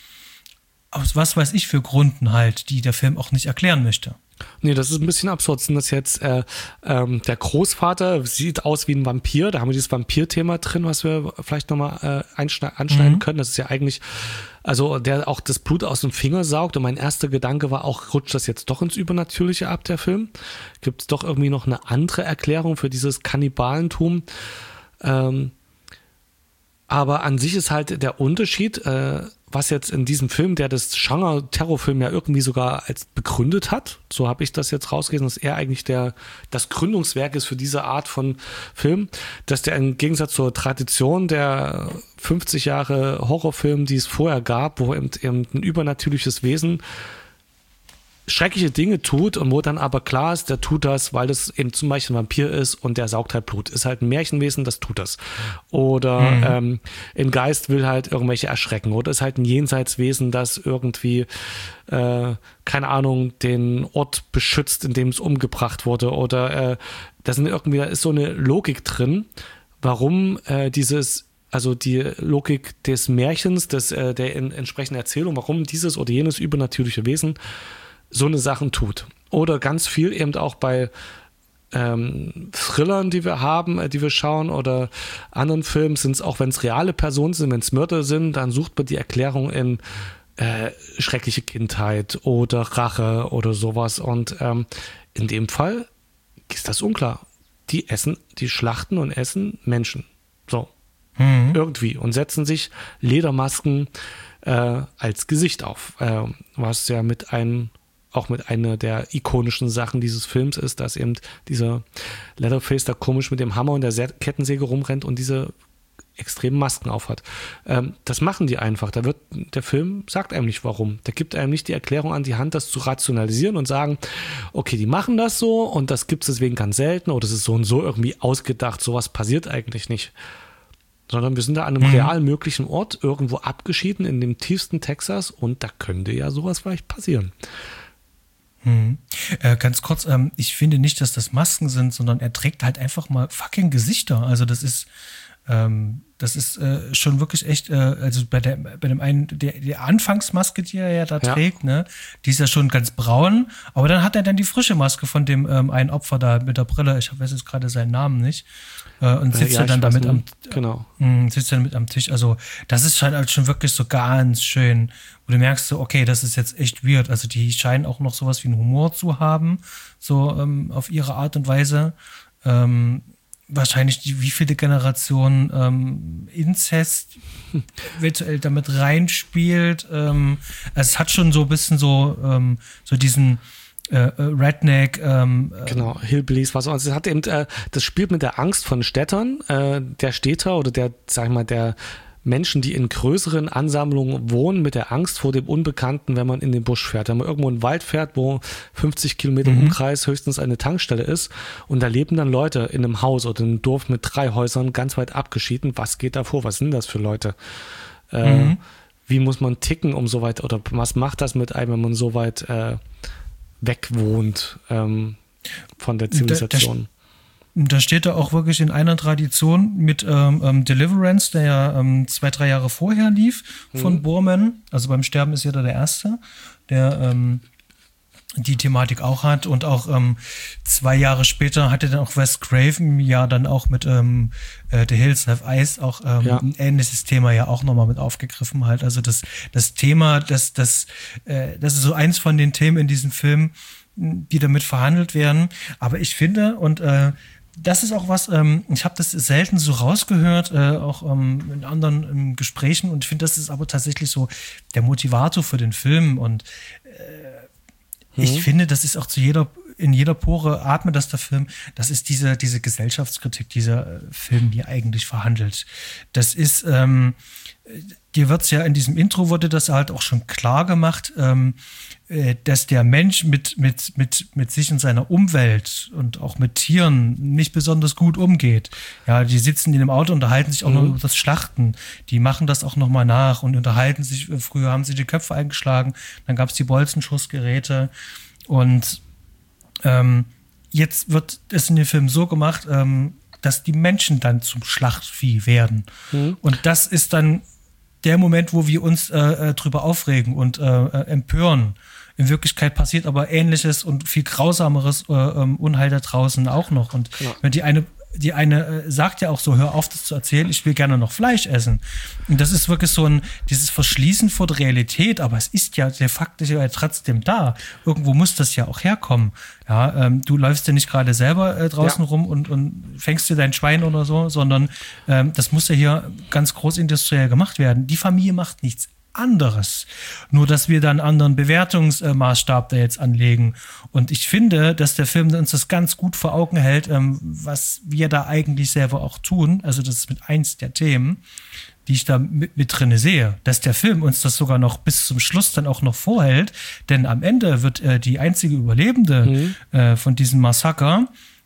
aus was weiß ich für Gründen halt, die der Film auch nicht erklären möchte. Nee, das ist ein bisschen absurd. Sind das jetzt äh, ähm, der Großvater sieht aus wie ein Vampir, da haben wir dieses Vampir-Thema drin, was wir vielleicht nochmal äh, anschneiden mhm. können. Das ist ja eigentlich, also der auch das Blut aus dem Finger saugt und mein erster Gedanke war auch, rutscht das jetzt doch ins Übernatürliche ab, der Film? Gibt es doch irgendwie noch eine andere Erklärung für dieses Kannibalentum? Ähm, aber an sich ist halt der Unterschied, äh, was jetzt in diesem Film, der das Genre Terrorfilm ja irgendwie sogar als begründet hat, so habe ich das jetzt rausgelesen, dass er eigentlich der das Gründungswerk ist für diese Art von Film, dass der im Gegensatz zur Tradition der fünfzig Jahre Horrorfilm, die es vorher gab, wo eben, eben ein übernatürliches Wesen schreckliche Dinge tut und wo dann aber klar ist, der tut das, weil das eben zum Beispiel ein Vampir ist und der saugt halt Blut. Ist halt ein Märchenwesen, das tut das. Oder mhm. ähm, ein Geist will halt irgendwelche erschrecken. Oder ist halt ein Jenseitswesen, das irgendwie, äh, keine Ahnung, den Ort beschützt, in dem es umgebracht wurde. Oder äh, da sind irgendwie, da ist so eine Logik drin, warum äh, dieses also die Logik des Märchens, des, äh, der in, entsprechenden Erzählung, warum dieses oder jenes übernatürliche Wesen so eine Sachen tut. Oder ganz viel eben auch bei ähm, Thrillern, die wir haben, die wir schauen, oder anderen Filmen sind es auch, wenn es reale Personen sind, wenn es Mörder sind, dann sucht man die Erklärung in äh, schreckliche Kindheit oder Rache oder sowas. Und ähm, in dem Fall ist das unklar. Die essen, die schlachten und essen Menschen. So. Mhm. Irgendwie. Und setzen sich Ledermasken äh, als Gesicht auf. Äh, was ja mit einem auch mit einer der ikonischen Sachen dieses Films ist, dass eben dieser Leatherface da komisch mit dem Hammer und der Kettensäge rumrennt und diese extremen Masken aufhat. Ähm, das machen die einfach. Da wird, der Film sagt einem nicht warum. Der gibt einem nicht die Erklärung an die Hand, das zu rationalisieren und sagen, okay, die machen das so und das gibt es deswegen ganz selten oder es ist so und so irgendwie ausgedacht. Sowas passiert eigentlich nicht. Sondern wir sind da an einem mhm. real möglichen Ort, irgendwo abgeschieden in dem tiefsten Texas und da könnte ja sowas vielleicht passieren. Hm. Äh, ganz kurz, ähm, ich finde nicht, dass das Masken sind, sondern er trägt halt einfach mal fucking Gesichter. Also das ist, ähm, das ist äh, schon wirklich echt, äh, also bei der, bei dem einen, der, die Anfangsmaske, die er ja da ja. trägt, ne, die ist ja schon ganz braun, aber dann hat er dann die frische Maske von dem ähm, einen Opfer da mit der Brille, ich weiß jetzt gerade seinen Namen nicht, äh, und sitzt ja, ja dann damit am, genau. mh, sitzt dann mit am Tisch. Also das ist halt schon wirklich so ganz schön, wo du merkst so, okay, das ist jetzt echt weird. Also die scheinen auch noch sowas wie einen Humor zu haben, so ähm, auf ihre Art und Weise. Ähm, wahrscheinlich die, wie viele Generationen ähm, Inzest eventuell damit reinspielt. Ähm, also es hat schon so ein bisschen so, ähm, so diesen äh, Redneck. Ähm, genau, Hillbillies, was auch. Also es hat eben, äh, das spielt mit der Angst von Städtern, äh, der Städter oder der, sag ich mal, der Menschen, die in größeren Ansammlungen wohnen, mit der Angst vor dem Unbekannten, wenn man in den Busch fährt. Wenn man irgendwo in den Wald fährt, wo fünfzig Kilometer mhm. Umkreis höchstens eine Tankstelle ist und da leben dann Leute in einem Haus oder in einem Dorf mit drei Häusern ganz weit abgeschieden. Was geht da vor? Was sind das für Leute? Äh, mhm. Wie muss man ticken, um so weit, oder was macht das mit einem, wenn man so weit äh, weg wohnt ähm, von der Zivilisation? da steht er auch wirklich in einer Tradition mit ähm, ähm, Deliverance, der ja ähm, zwei, drei Jahre vorher lief von mhm. Boorman. Also beim Sterben ist jeder der Erste, der ähm, die Thematik auch hat. Und auch ähm, zwei Jahre später hatte dann auch Wes Craven ja dann auch mit ähm, äh, The Hills Have Eyes auch ähm, ja. ein ähnliches Thema ja auch nochmal mit aufgegriffen halt. Also das, das Thema, das, das, äh, das ist so eins von den Themen in diesem Film, die damit verhandelt werden. Aber ich finde, und äh, das ist auch was, ähm, ich habe das selten so rausgehört, äh, auch ähm, in anderen ähm, Gesprächen, und ich finde, das ist aber tatsächlich so der Motivator für den Film. Und äh, mhm. ich finde, das ist auch zu jeder, in jeder Pore atmet das der Film. Das ist diese, diese Gesellschaftskritik, die dieser äh, Film hier eigentlich verhandelt. Das ist, ähm, dir wird's ja in diesem Intro wurde das halt auch schon klar gemacht, ähm, dass der Mensch mit, mit, mit, mit sich und seiner Umwelt und auch mit Tieren nicht besonders gut umgeht. Ja, die sitzen in dem Auto, unterhalten sich auch mhm. noch über das Schlachten. Die machen das auch nochmal nach und unterhalten sich. Früher haben sie die Köpfe eingeschlagen, dann gab es die Bolzenschussgeräte. Und ähm, jetzt wird es in dem Film so gemacht, ähm, dass die Menschen dann zum Schlachtvieh werden. Mhm. Und das ist dann der Moment, wo wir uns äh, drüber aufregen und äh, empören. In Wirklichkeit passiert aber Ähnliches und viel grausameres äh, Unheil da draußen auch noch. Und ja. wenn die eine, die eine äh, sagt ja auch so, hör auf, das zu erzählen, ich will gerne noch Fleisch essen. Und das ist wirklich so ein, dieses Verschließen vor der Realität, aber es ist ja de facto ja trotzdem da. Irgendwo muss das ja auch herkommen. Ja, ähm, du läufst ja nicht gerade selber äh, draußen ja. rum und, und fängst dir dein Schwein oder so, sondern ähm, das muss ja hier ganz großindustriell gemacht werden. Die Familie macht nichts anderes. Nur, dass wir da einen anderen Bewertungsmaßstab da jetzt anlegen. Und ich finde, dass der Film uns das ganz gut vor Augen hält, ähm, was wir da eigentlich selber auch tun. Also das ist mit eins der Themen, die ich da mit, mit drin sehe. Dass der Film uns das sogar noch bis zum Schluss dann auch noch vorhält. Denn am Ende wird äh, die einzige Überlebende mhm. äh, von diesem Massaker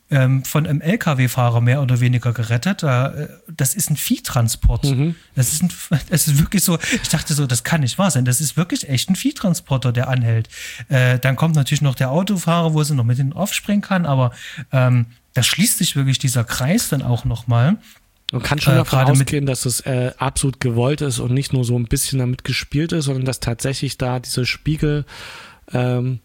von einem L K W-Fahrer mehr oder weniger gerettet. Das ist ein Viehtransport. Mhm. Das ist ein, das ist wirklich so, ich dachte so, das kann nicht wahr sein. Das ist wirklich echt ein Viehtransporter, der anhält. Dann kommt natürlich noch der Autofahrer, wo sie noch mit hinten aufspringen kann, aber ähm, da schließt sich wirklich dieser Kreis dann auch nochmal. Man kann schon äh, davon ausgehen, dass es äh, absolut gewollt ist und nicht nur so ein bisschen damit gespielt ist, sondern dass tatsächlich da diese Spiegel ähm,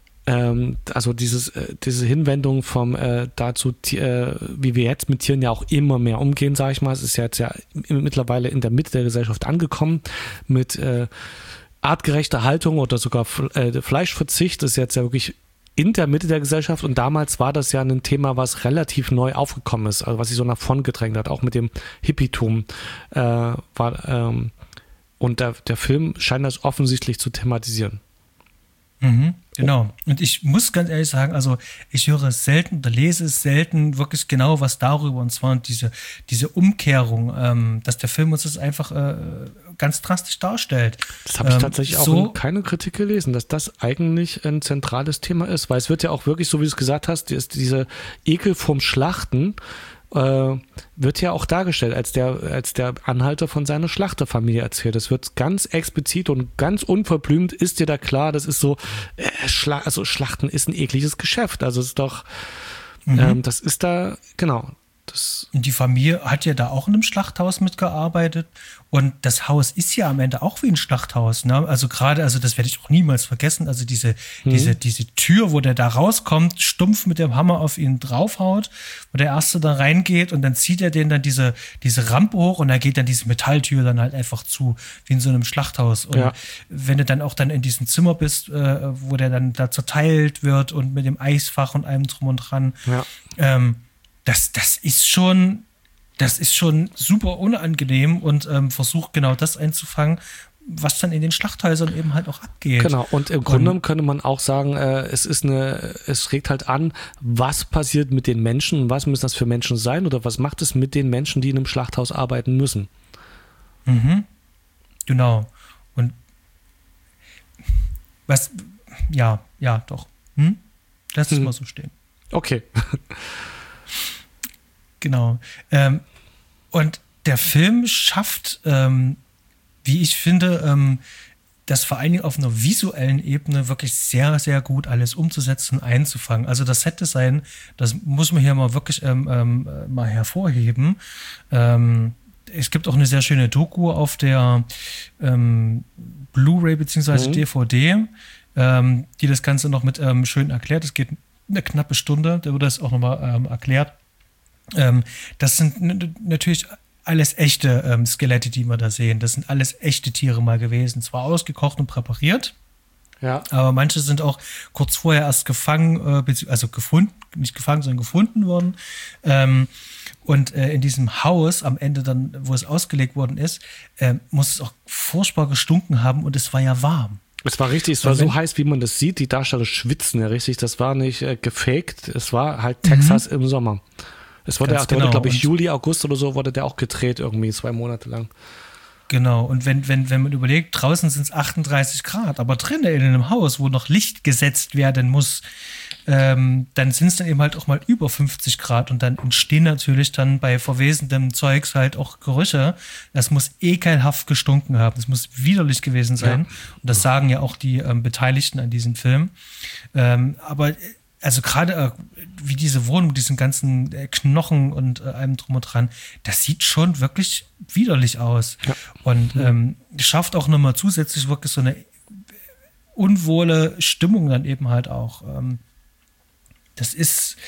also dieses, diese Hinwendung vom äh, dazu, äh, wie wir jetzt mit Tieren ja auch immer mehr umgehen, sage ich mal. Es ist ja jetzt ja mittlerweile in der Mitte der Gesellschaft angekommen mit äh, artgerechter Haltung oder sogar äh, Fleischverzicht. Das ist jetzt ja wirklich in der Mitte der Gesellschaft, und damals war das ja ein Thema, was relativ neu aufgekommen ist, also was sich so nach vorn gedrängt hat, auch mit dem Hippietum. Äh, war, ähm, und der, der Film scheint das offensichtlich zu thematisieren. Mhm, genau. Und ich muss ganz ehrlich sagen, also ich höre es selten oder lese es selten wirklich genau was darüber, und zwar diese, diese Umkehrung, ähm, dass der Film uns das einfach äh, ganz drastisch darstellt. Das habe ich ähm, tatsächlich so auch in keiner Kritik gelesen, dass das eigentlich ein zentrales Thema ist, weil es wird ja auch wirklich, so wie du es gesagt hast, die, diese Ekel vorm Schlachten äh, wird ja auch dargestellt, als der, als der Anhalter von seiner Schlachterfamilie erzählt. Das wird ganz explizit und ganz unverblümt, ist dir da klar, das ist so, äh, Schla- also Schlachten ist ein ekliges Geschäft. Also es ist doch, mhm. ähm, das ist da, genau. Das und die Familie hat ja da auch in einem Schlachthaus mitgearbeitet, und das Haus ist ja am Ende auch wie ein Schlachthaus, ne? Also gerade, also das werde ich auch niemals vergessen, also diese, mhm. diese, diese Tür, wo der da rauskommt, stumpf mit dem Hammer auf ihn draufhaut, wo der Erste da reingeht, und dann zieht er den dann diese, diese Rampe hoch, und da geht dann diese Metalltür dann halt einfach zu, wie in so einem Schlachthaus. Und ja. wenn du dann auch dann in diesem Zimmer bist, äh, wo der dann da zerteilt wird und mit dem Eisfach und allem drum und dran, ja. ähm, Das, das ist schon, das ist schon super unangenehm, und ähm, versucht genau das einzufangen, was dann in den Schlachthäusern eben halt auch abgeht. Genau, und im Grunde genommen könnte man auch sagen, äh, es ist eine, es regt halt an, was passiert mit den Menschen, was müssen das für Menschen sein, oder was macht es mit den Menschen, die in einem Schlachthaus arbeiten müssen. Mhm. Genau. Und was, ja, ja, doch. Hm? Lass es mhm. mal so stehen. Okay. Genau. Ähm, und der Film schafft, ähm, wie ich finde, ähm, das vor allen Dingen auf einer visuellen Ebene wirklich sehr, sehr gut alles umzusetzen und einzufangen. Also das Set-Design, das muss man hier mal wirklich ähm, ähm, mal hervorheben. Ähm, es gibt auch eine sehr schöne Doku auf der ähm, Blu-ray bzw. Mhm. D V D, ähm, die das Ganze noch mit ähm, schön erklärt. Es geht eine knappe Stunde, da wird das auch nochmal ähm, erklärt. Ähm, das sind n- natürlich alles echte ähm, Skelette, die wir da sehen. Das sind alles echte Tiere mal gewesen. Zwar ausgekocht und präpariert, Ja. aber manche sind auch kurz vorher erst gefangen, äh, bezieh- also gefunden, nicht gefangen, sondern gefunden worden. Ähm, und äh, in diesem Haus am Ende dann, wo es ausgelegt worden ist, äh, muss es auch furchtbar gestunken haben und es war ja warm. Es war richtig, es war Und wenn- so heiß, wie man das sieht. Die Darsteller schwitzen ja richtig. Das war nicht äh, gefaked. Es war halt Texas im Sommer. Es wurde, Ganz ja, der wurde, genau. glaube ich, Und- Juli, August oder so, wurde der auch gedreht irgendwie, zwei Monate lang. Genau, und wenn, wenn, wenn man überlegt, draußen sind es achtunddreißig Grad, aber drinnen in einem Haus, wo noch Licht gesetzt werden muss, ähm, dann sind es dann eben halt auch mal über fünfzig Grad und dann entstehen natürlich dann bei verwesendem Zeugs halt auch Gerüche. Das muss ekelhaft gestunken haben, das muss widerlich gewesen sein. Ja. Und das sagen ja auch die ähm, Beteiligten an diesem Film. Ähm, aber also gerade äh, wie diese Wohnung, diesen ganzen äh, Knochen und äh, allem drum und dran, das sieht schon wirklich widerlich aus. Ja. Und ähm, schafft auch nochmal zusätzlich wirklich so eine unwohle Stimmung dann eben halt auch. Ähm, das ist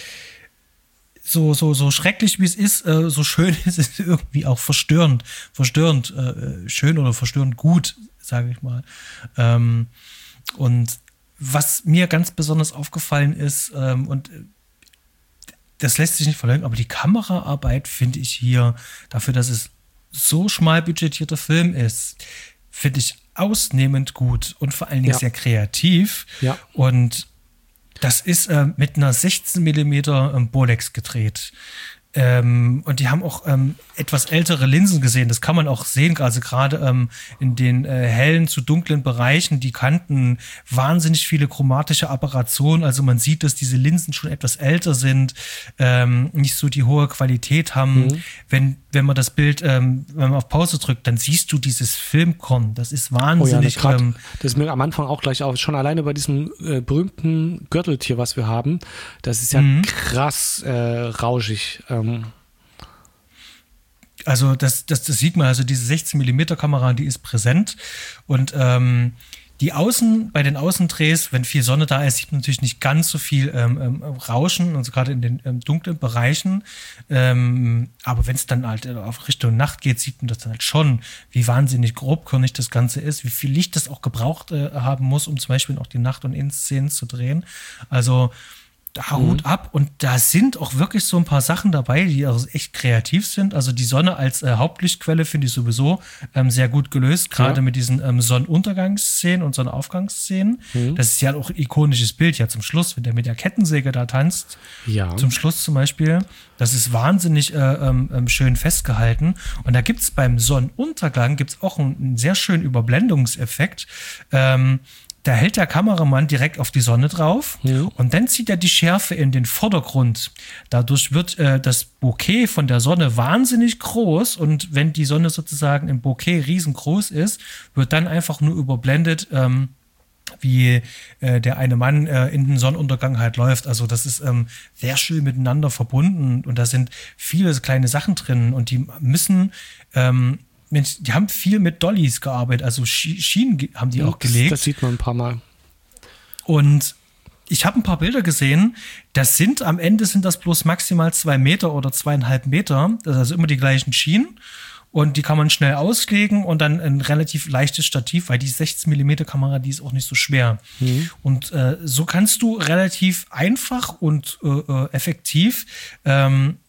so, so, so schrecklich, wie es ist, äh, so schön ist es irgendwie auch verstörend. Verstörend äh, schön oder verstörend gut, sage ich mal. Ähm, und was mir ganz besonders aufgefallen ist, ähm, und das lässt sich nicht verleugnen, aber die Kameraarbeit finde ich hier, dafür, dass es so schmal budgetierter Film ist, finde ich ausnehmend gut und vor allen Dingen Ja. sehr kreativ. Ja. Und das ist äh, mit einer sechzehn Millimeter ähm, Bolex gedreht. Ähm, und die haben auch ähm, etwas ältere Linsen gesehen. Das kann man auch sehen, also gerade ähm, in den äh, hellen zu dunklen Bereichen, die kannten wahnsinnig viele chromatische Apparationen. Also man sieht, dass diese Linsen schon etwas älter sind, ähm, nicht so die hohe Qualität haben. Mhm. Wenn, wenn man das Bild, ähm, wenn man auf Pause drückt, dann siehst du dieses Filmkorn. Das ist Oh ja, wahnsinnig. das, grad, ähm, das ist mir am Anfang auch gleich auf. Schon alleine bei diesem äh, berühmten Gürteltier, was wir haben, das ist ja Mhm. krass äh, rauschig. Ähm, Also das, das, das sieht man, also diese sechzehn Millimeter Kamera, die ist präsent und ähm, die Außen, bei den Außendrehs, wenn viel Sonne da ist, sieht man natürlich nicht ganz so viel ähm, ähm, Rauschen, also gerade in den ähm, dunklen Bereichen. Ähm, aber wenn es dann halt auf Richtung Nacht geht, sieht man das dann halt schon, wie wahnsinnig grobkörnig das Ganze ist, wie viel Licht das auch gebraucht äh, haben muss, um zum Beispiel auch die Nacht- und Innenszenen zu drehen. Also da Hut ab und da sind auch wirklich so ein paar Sachen dabei, die auch echt kreativ sind. Also die Sonne als äh, Hauptlichtquelle finde ich sowieso ähm, sehr gut gelöst, gerade Ja. mit diesen ähm, Sonnenuntergangsszenen und Sonnenaufgangsszenen. Das ist ja auch ein ikonisches Bild, ja zum Schluss, wenn der mit der Kettensäge da tanzt. ja. Zum Schluss zum Beispiel. Das ist wahnsinnig äh, ähm, schön festgehalten. Und da gibt es beim Sonnenuntergang gibt's auch einen, einen sehr schönen Überblendungseffekt. Ähm, Da hält der Kameramann direkt auf die Sonne drauf Mhm. und dann zieht er die Schärfe in den Vordergrund. Dadurch wird äh, das Bokeh von der Sonne wahnsinnig groß und wenn die Sonne sozusagen im Bokeh riesengroß ist, wird dann einfach nur überblendet, ähm, wie äh, der eine Mann äh, in den Sonnenuntergang halt läuft. Also das ist ähm, sehr schön miteinander verbunden und da sind viele kleine Sachen drin und die müssen ähm, Mensch, die haben viel mit Dollys gearbeitet, also Sch- Schienen ge- haben die auch das, gelegt. das sieht man ein paar Mal. Und ich habe ein paar Bilder gesehen, das sind, am Ende sind das bloß maximal zwei Meter oder zweieinhalb Meter. Das ist also immer die gleichen Schienen. Und die kann man schnell auslegen und dann ein relativ leichtes Stativ, weil die sechzehn Millimeter Kamera, die ist auch nicht so schwer. Mhm. Und äh, so kannst du relativ einfach und äh, äh, effektiv ähm,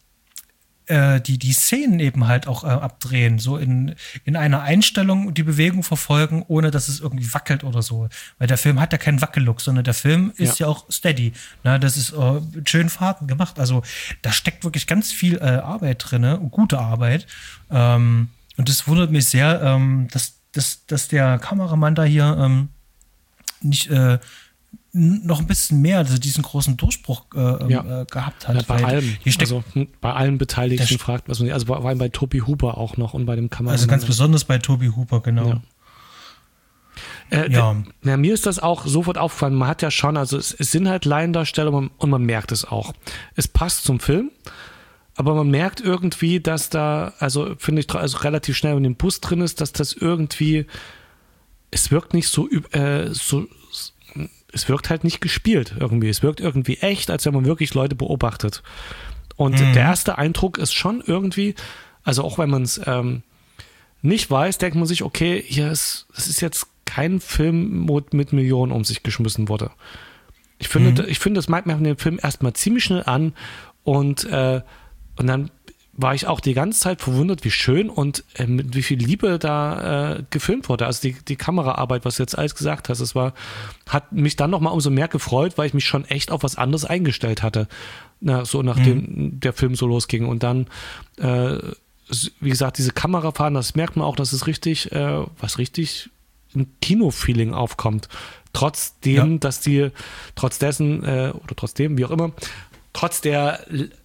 die, die Szenen eben halt auch äh, abdrehen, so in, in einer Einstellung die Bewegung verfolgen, ohne dass es irgendwie wackelt oder so. Weil der Film hat ja keinen Wackellook, sondern der Film ist ja, ja auch steady. Na, das ist äh, mit schönen Fahrten gemacht. Also da steckt wirklich ganz viel äh, Arbeit drin, gute Arbeit. Ähm, und das wundert mich sehr, ähm, dass, dass, dass der Kameramann da hier ähm, nicht äh, noch ein bisschen mehr, also diesen großen Durchbruch äh, ja. äh, gehabt hat. Ja, bei allem, also bei allen Beteiligten der, fragt, was man, also vor allem bei Toby Hooper auch noch und bei dem Kameramann. Also ganz besonders bei Toby Hooper, genau. Ja. Äh, ja. ja, mir ist das auch sofort aufgefallen. Man hat ja schon, also es, es sind halt Laiendarsteller und, und man merkt es auch. Es passt zum Film, aber man merkt irgendwie, dass da, also finde ich, also relativ schnell, wenn im Bus drin ist, dass das irgendwie, es wirkt nicht so, äh, so, es wirkt halt nicht gespielt irgendwie. Es wirkt irgendwie echt, als wenn man wirklich Leute beobachtet. Und mhm. der erste Eindruck ist schon irgendwie, also auch wenn man es ähm, nicht weiß, denkt man sich, okay, hier ist, das ist jetzt kein Film, wo mit Millionen um sich geschmissen wurde. Ich finde, mhm. ich finde, das merkt man in dem Film erstmal ziemlich schnell an und, äh, und dann war ich auch die ganze Zeit verwundert, wie schön und äh, mit wie viel Liebe da äh, gefilmt wurde. Also die, die Kameraarbeit, was du jetzt alles gesagt hast, es war, hat mich dann nochmal umso mehr gefreut, weil ich mich schon echt auf was anderes eingestellt hatte. Na, so nachdem mhm. der Film so losging. Und dann, äh, wie gesagt, diese Kamerafahren, das merkt man auch, dass es richtig, äh, was richtig ein Kino-Feeling aufkommt. Trotzdem, ja. dass die, trotz dessen, äh, oder trotzdem, wie auch immer, trotz der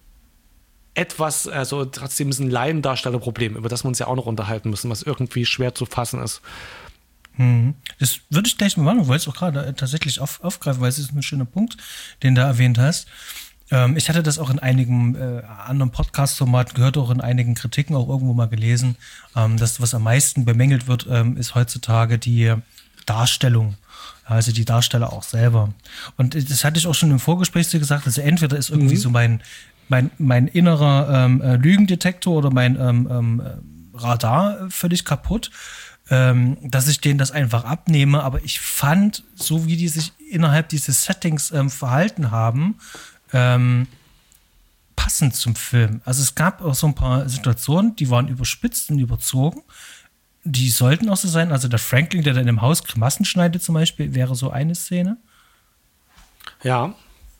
etwas, also trotzdem ist ein Laiendarstellerproblem, über das wir uns ja auch noch unterhalten müssen, was irgendwie schwer zu fassen ist. Mhm. Das würde ich gleich mal machen, weil es auch gerade tatsächlich auf, aufgreifen, weil es ist ein schöner Punkt, den du erwähnt hast. Ähm, ich hatte das auch in einigen äh, anderen Podcast-Formaten gehört, auch in einigen Kritiken auch irgendwo mal gelesen. Ähm, das, was am meisten bemängelt wird, ähm, ist heutzutage die Darstellung. Also die Darsteller auch selber. Und das hatte ich auch schon im Vorgespräch gesagt, also entweder ist irgendwie mhm. so mein Mein, mein innerer ähm, äh, Lügendetektor oder mein ähm, ähm, Radar völlig kaputt, ähm, dass ich denen das einfach abnehme. Aber ich fand, so wie die sich innerhalb dieses Settings ähm, verhalten haben, ähm, passend zum Film. Also es gab auch so ein paar Situationen, die waren überspitzt und überzogen. Die sollten auch so sein. Also der Franklin, der dann im Haus Grimassen schneidet zum Beispiel, wäre so eine Szene. Ja.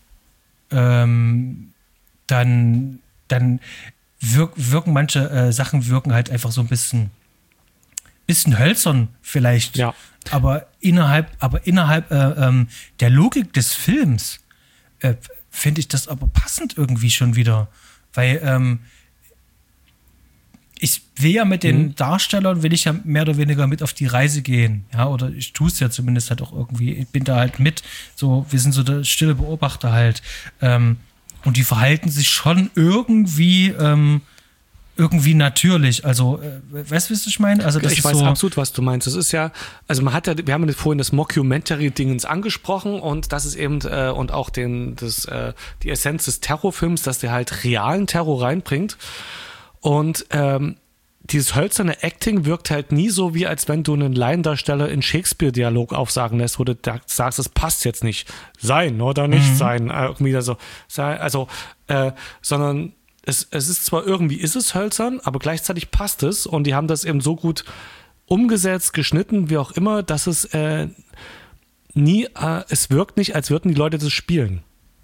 Ähm, dann, dann wirk, wirken manche äh, Sachen wirken halt einfach so ein bisschen, bisschen hölzern vielleicht. Ja. Aber innerhalb, aber innerhalb äh, ähm, der Logik des Films äh, finde ich das aber passend irgendwie schon wieder. Weil ähm, ich will ja mit den mhm. Darstellern, will ich ja mehr oder weniger mit auf die Reise gehen. Ja, oder ich tue es ja zumindest halt auch irgendwie. Ich bin da halt mit. So, wir sind so der stille Beobachter halt. Ähm, Und die verhalten sich schon irgendwie, ähm, irgendwie natürlich. Also, äh, weißt du, was ich meine? Also, das ich ist weiß so absolut, was du meinst. Das ist ja, also man hat ja, wir haben ja vorhin das Mockumentary-Dingens angesprochen und das ist eben, äh, und auch den, das, äh, die Essenz des Terrorfilms, dass der halt realen Terror reinbringt. Und ähm, dieses hölzerne Acting wirkt halt nie so, wie als wenn du einen Laiendarsteller in Shakespeare-Dialog aufsagen lässt, wo du da sagst, es passt jetzt nicht. Sein oder nicht mhm. sein. Irgendwie so, also, äh, sondern es, es ist zwar irgendwie, ist es hölzern, aber gleichzeitig passt es und die haben das eben so gut umgesetzt, geschnitten, wie auch immer, dass es äh, nie, äh, es wirkt nicht, als würden die Leute das spielen.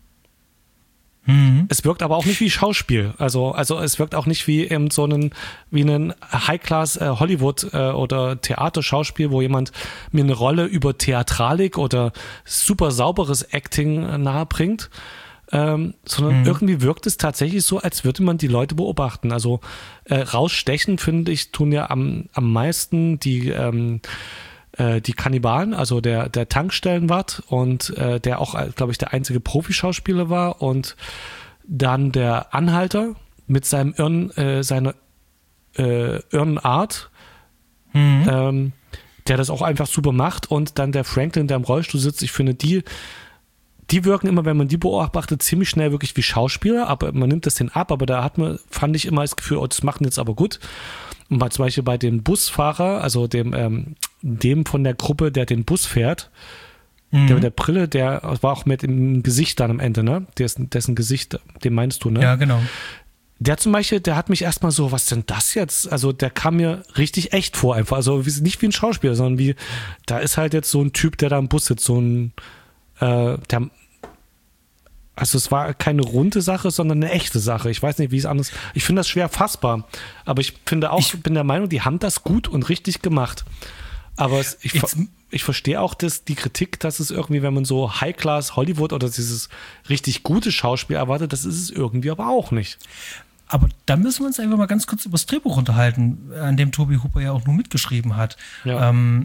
Mhm. Es wirkt aber auch nicht wie Schauspiel. Also, also es wirkt auch nicht wie eben so einen, wie einen High-Class äh, Hollywood äh, oder Theaterschauspiel, wo jemand mir eine Rolle über Theatralik oder super sauberes Acting äh, nahebringt. Ähm, sondern mhm. irgendwie wirkt es tatsächlich so, als würde man die Leute beobachten. Also äh, rausstechen, finde ich, tun ja am, am meisten die ähm, die Kannibalen, also der, der Tankstellenwart und äh, der auch, glaube ich, der einzige Profischauspieler war und dann der Anhalter mit seinem Irren, äh, seiner äh, Irrenart, mhm. ähm, der das auch einfach super macht und dann der Franklin, der im Rollstuhl sitzt. Ich finde, die die wirken immer, wenn man die beobachtet, ziemlich schnell wirklich wie Schauspieler, aber man nimmt das den ab, aber da hat man, fand ich immer das Gefühl, oh, das machen jetzt aber gut. Und bei, zum Beispiel bei dem Busfahrer, also dem, ähm, dem von der Gruppe, der den Bus fährt, mhm. der mit der Brille, der war auch mit dem Gesicht dann am Ende, ne? Dessen, dessen Gesicht, den meinst du, ne? Ja, genau. Der zum Beispiel, der hat mich erstmal so, was denn das jetzt? Also der kam mir richtig echt vor einfach. Also nicht wie ein Schauspieler, sondern wie, da ist halt jetzt so ein Typ, der da im Bus sitzt, so ein, äh, der, also es war keine runde Sache, sondern eine echte Sache. Ich weiß nicht, wie es anders. Ich finde das schwer fassbar. Aber ich finde auch, ich bin der Meinung, die haben das gut und richtig gemacht. Aber es, ich, ich, ich verstehe auch das, die Kritik, dass es irgendwie, wenn man so High-Class Hollywood oder dieses richtig gute Schauspiel erwartet, das ist es irgendwie aber auch nicht. Aber da müssen wir uns einfach mal ganz kurz über das Drehbuch unterhalten, an dem Toby Hooper ja auch nur mitgeschrieben hat. Ja. Ähm,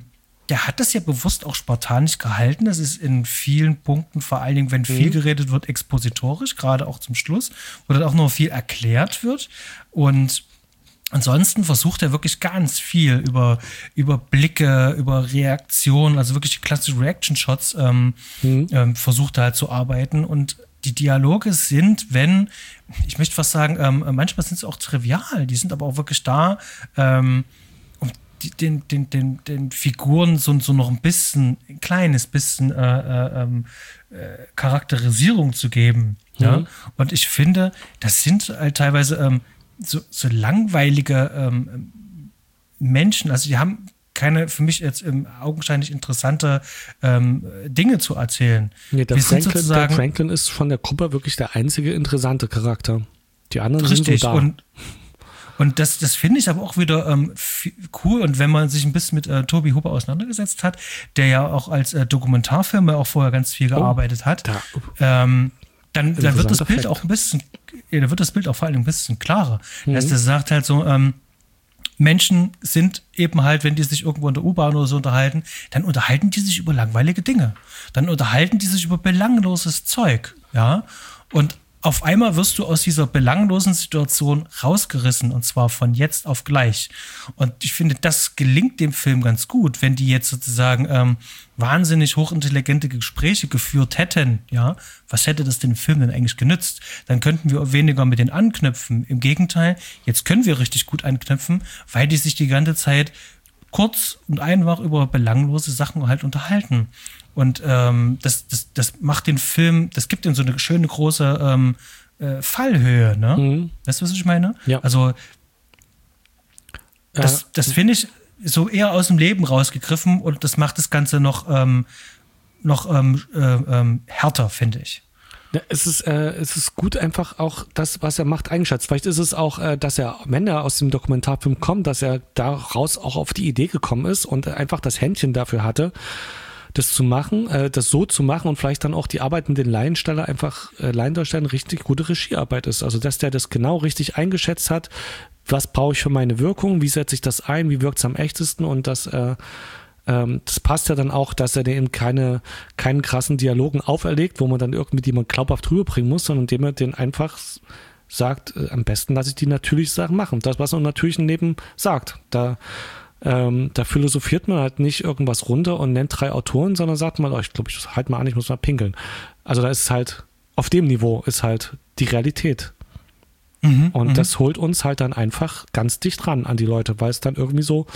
der hat das ja bewusst auch spartanisch gehalten. Das ist in vielen Punkten, vor allen Dingen, wenn viel mhm. geredet wird, expositorisch, gerade auch zum Schluss, wo dann auch noch viel erklärt wird. Und ansonsten versucht er wirklich ganz viel über, über Blicke, über Reaktionen, also wirklich die klassischen Reaction-Shots ähm, mhm. ähm, versucht er halt zu arbeiten. Und die Dialoge sind, wenn, ich möchte fast sagen, ähm, manchmal sind sie auch trivial, die sind aber auch wirklich da, ähm, um die, den, den, den, den Figuren so, so noch ein bisschen, ein kleines bisschen äh, äh, äh, Charakterisierung zu geben. Mhm. Ja? Und ich finde, das sind halt teilweise ähm, so, so langweilige ähm, Menschen, also die haben keine für mich jetzt ähm, augenscheinlich interessante ähm, Dinge zu erzählen. Nee, der, Franklin, der Franklin ist von der Gruppe wirklich der einzige interessante Charakter. Die anderen richtig, sind so da. Und, und das, das finde ich aber auch wieder ähm, cool. Und wenn man sich ein bisschen mit äh, Toby Hooper auseinandergesetzt hat, der ja auch als äh, Dokumentarfilmer auch vorher ganz viel gearbeitet oh, hat, da. ähm, dann, dann wird das Bild Effekt. auch ein bisschen, ja, da wird das Bild auch vor allem ein bisschen klarer. Mhm. Das heißt, der sagt halt so, ähm, Menschen sind eben halt, wenn die sich irgendwo in der U-Bahn oder so unterhalten, dann unterhalten die sich über langweilige Dinge. Dann unterhalten die sich über belangloses Zeug, ja. Und auf einmal wirst du aus dieser belanglosen Situation rausgerissen, und zwar von jetzt auf gleich. Und ich finde, das gelingt dem Film ganz gut, wenn die jetzt sozusagen ähm, wahnsinnig hochintelligente Gespräche geführt hätten, ja, was hätte das dem Film denn eigentlich genützt? Dann könnten wir weniger mit denen anknüpfen. Im Gegenteil, jetzt können wir richtig gut anknüpfen, weil die sich die ganze Zeit kurz und einfach über belanglose Sachen halt unterhalten. Und ähm, das, das, das macht den Film, das gibt ihm so eine schöne große ähm, äh, Fallhöhe, ne? Mhm. Weißt du, was ich meine? Ja. Also das, äh, das finde ich so eher aus dem Leben rausgegriffen und das macht das Ganze noch, ähm, noch ähm, äh, ähm, härter, finde ich. Ja, es ist, äh, es ist gut einfach auch das, was er macht, eingeschätzt. Vielleicht ist es auch, äh, dass er, wenn er aus dem Dokumentarfilm kommt, dass er daraus auch auf die Idee gekommen ist und einfach das Händchen dafür hatte, das zu machen, äh, das so zu machen und vielleicht dann auch die Arbeit mit den Laiendarstellern einfach, äh, Laiendarstellern richtig gute Regiearbeit ist. Also, dass der das genau richtig eingeschätzt hat, was brauche ich für meine Wirkung, wie setze ich das ein, wie wirkt es am echtesten und das, äh, ähm, das passt ja dann auch, dass er den keine, keinen krassen Dialogen auferlegt, wo man dann irgendwie jemand glaubhaft rüberbringen muss, sondern indem er den einfach sagt, äh, am besten lasse ich die natürlichen Sachen machen. Das, was er im natürlichen Leben sagt. Da Ähm, da philosophiert man halt nicht irgendwas runter und nennt drei Autoren, sondern sagt mal, oh, ich glaube, ich halt mal an, ich muss mal pinkeln. Also da ist halt, auf dem Niveau ist halt die Realität. Mhm, und m- das holt uns halt dann einfach ganz dicht ran an die Leute, weil es dann irgendwie so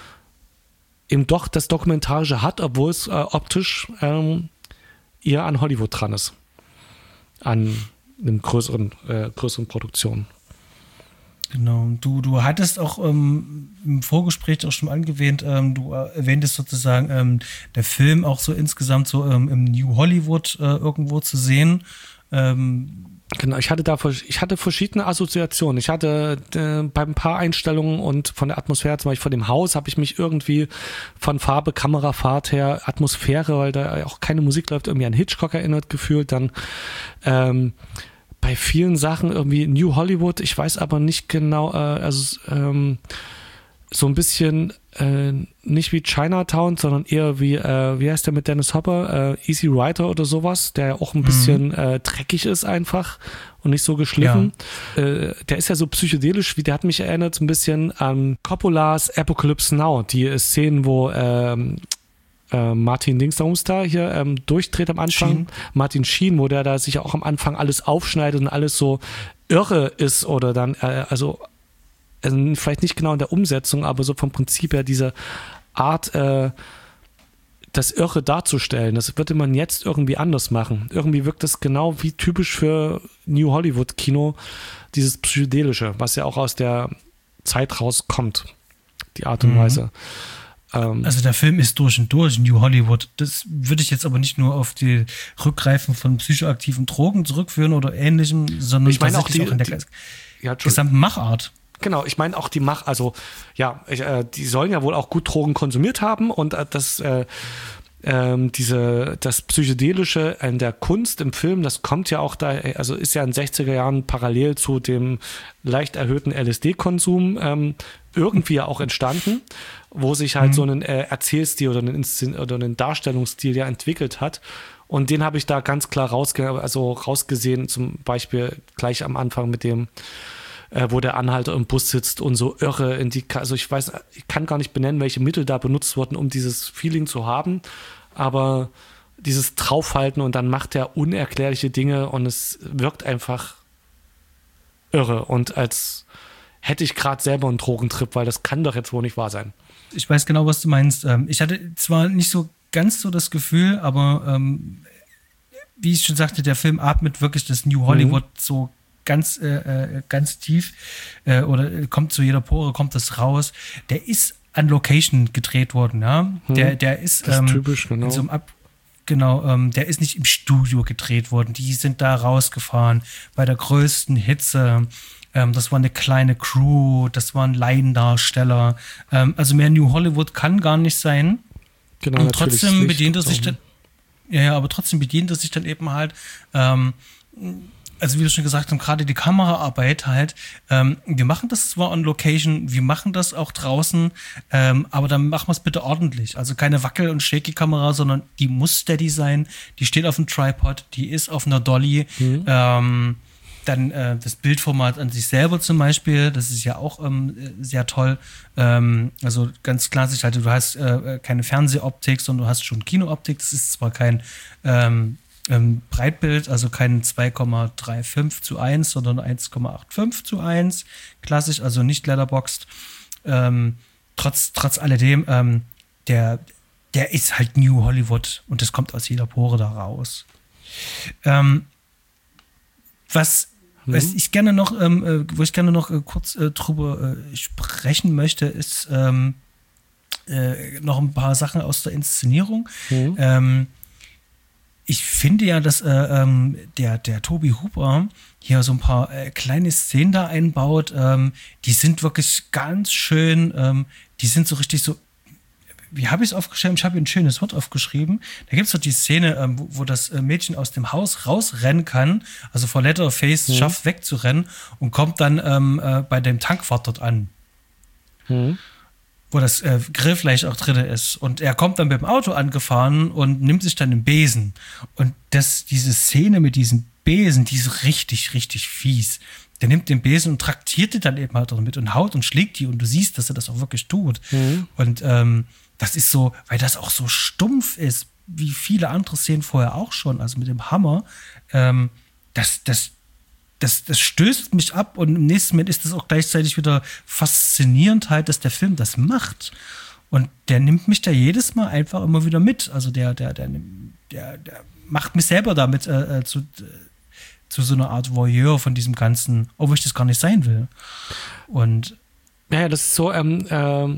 eben doch das Dokumentarische hat, obwohl es äh, optisch ähm, eher an Hollywood dran ist. An einem größeren, äh, größeren Produktionen. Genau, du, du hattest auch ähm, im Vorgespräch auch schon angewähnt, ähm, du erwähntest sozusagen, ähm, der Film auch so insgesamt so ähm, im New Hollywood äh, irgendwo zu sehen. Ähm, Genau, ich hatte da ich hatte verschiedene Assoziationen. Ich hatte äh, bei ein paar Einstellungen und von der Atmosphäre, zum Beispiel von dem Haus, habe ich mich irgendwie von Farbe, Kamerafahrt her, Atmosphäre, weil da auch keine Musik läuft, irgendwie an Hitchcock erinnert gefühlt. Dann ähm, bei vielen Sachen irgendwie New Hollywood, ich weiß aber nicht genau, äh, also ähm, so ein bisschen äh, nicht wie Chinatown, sondern eher wie, äh, wie heißt der mit Dennis Hopper, äh, Easy Rider oder sowas, der ja auch ein bisschen mhm. äh, dreckig ist einfach und nicht so geschliffen. Ja. Äh, der ist ja so psychedelisch, wie der hat mich erinnert so ein bisschen an Coppolas Apocalypse Now, die Szenen, wo ähm, äh, Martin Dingsdums da hier ähm, durchdreht am Anfang, Sheen. Martin Sheen, wo der da sich auch am Anfang alles aufschneidet und alles so irre ist oder dann, äh, also Also vielleicht nicht genau in der Umsetzung, aber so vom Prinzip her diese Art, äh, das Irre darzustellen, das würde man jetzt irgendwie anders machen. Irgendwie wirkt das genau wie typisch für New Hollywood Kino, dieses Psychedelische, was ja auch aus der Zeit rauskommt, die Art und mhm. Weise. Ähm, also der Film ist durch und durch New Hollywood. Das würde ich jetzt aber nicht nur auf die Rückgreifen von psychoaktiven Drogen zurückführen oder Ähnlichem, sondern ich meine auch, die, auch in der die, ja, gesamten Machart. Genau, ich meine auch die Mach, also ja, ich, äh, die sollen ja wohl auch gut Drogen konsumiert haben und äh, das, äh, ähm, diese, das Psychedelische in der Kunst im Film, das kommt ja auch da, also ist ja in den sechziger Jahren parallel zu dem leicht erhöhten L S D-Konsum ähm, irgendwie ja auch entstanden, wo sich halt mhm. so ein äh, Erzählstil oder ein, Inszen- oder ein Darstellungsstil ja entwickelt hat. Und den habe ich da ganz klar rausge- also rausgesehen, zum Beispiel gleich am Anfang mit dem, äh, wo der Anhalter im Bus sitzt und so irre in die, also ich weiß, ich kann gar nicht benennen, welche Mittel da benutzt wurden, um dieses Feeling zu haben, aber dieses Draufhalten und dann macht er unerklärliche Dinge und es wirkt einfach irre und als hätte ich gerade selber einen Drogentrip, weil das kann doch jetzt wohl nicht wahr sein. Ich weiß genau, was du meinst. Ich hatte zwar nicht so ganz so das Gefühl, aber ähm, wie ich schon sagte, der Film atmet wirklich das New Hollywood mhm. so ganz, äh, ganz tief äh, oder kommt zu jeder Pore, kommt das raus. Der ist an Location gedreht worden, ja. Mhm. Der, der ist, das ähm, ist typisch, genau. In so einem Ab- Genau, ähm, der ist nicht im Studio gedreht worden. Die sind da rausgefahren bei der größten Hitze. Ähm, das war eine kleine Crew, das waren Laiendarsteller. Ähm, also mehr New Hollywood kann gar nicht sein. Genau, und trotzdem bedient er sich dann, ja, ja, aber trotzdem bedient er sich dann eben halt, ähm, also wie du schon gesagt hast, gerade die Kameraarbeit halt, ähm, wir machen das zwar on Location, wir machen das auch draußen, ähm, aber dann machen wir es bitte ordentlich. Also keine Wackel- und Shaky-Kamera, sondern die muss steady sein, die steht auf dem Tripod, die ist auf einer Dolly, mhm. ähm, dann äh, das Bildformat an sich selber zum Beispiel, das ist ja auch ähm, sehr toll. Ähm, also ganz klassisch, halt, du hast äh, keine Fernsehoptik, sondern du hast schon Kinooptik. Das ist zwar kein ähm, ähm, Breitbild, also kein zwei Komma fünfunddreißig zu eins, sondern eins Komma fünfundachtzig zu eins. Klassisch, also nicht letterboxed. Ähm, trotz, trotz alledem, ähm, der, der ist halt New Hollywood und das kommt aus jeder Pore da raus. Ähm, was Was ich gerne noch, ähm, wo ich gerne noch äh, kurz äh, drüber äh, sprechen möchte, ist ähm, äh, noch ein paar Sachen aus der Inszenierung. Mhm. Ähm, ich finde ja, dass äh, ähm, der, der Toby Hooper hier so ein paar äh, kleine Szenen da einbaut. Ähm, die sind wirklich ganz schön, ähm, die sind so richtig so. Wie habe ich es aufgeschrieben? Ich habe ein schönes Wort aufgeschrieben. Da gibt es doch die Szene, ähm, wo, wo das äh, Mädchen aus dem Haus rausrennen kann, also vor Leatherface mhm. schafft wegzurennen und kommt dann ähm, äh, bei dem Tankwart dort an. Mhm. Wo das äh, Grillfleisch auch drin ist. Und er kommt dann mit dem Auto angefahren und nimmt sich dann einen Besen. Und das, diese Szene mit diesem Besen, die ist richtig, richtig fies. Der nimmt den Besen und traktiert die dann eben halt damit und haut und schlägt die und du siehst, dass er das auch wirklich tut. Mhm. Und ähm, das ist so, weil das auch so stumpf ist, wie viele andere Szenen vorher auch schon, also mit dem Hammer, ähm, das, das, das, das stößt mich ab und im nächsten Moment ist das auch gleichzeitig wieder faszinierend halt, dass der Film das macht. Und der nimmt mich da jedes Mal einfach immer wieder mit. Also der, der, der, der, der macht mich selber damit äh, zu, äh, zu so einer Art Voyeur von diesem Ganzen, obwohl ich das gar nicht sein will. Und ja, das ist so, ähm, ähm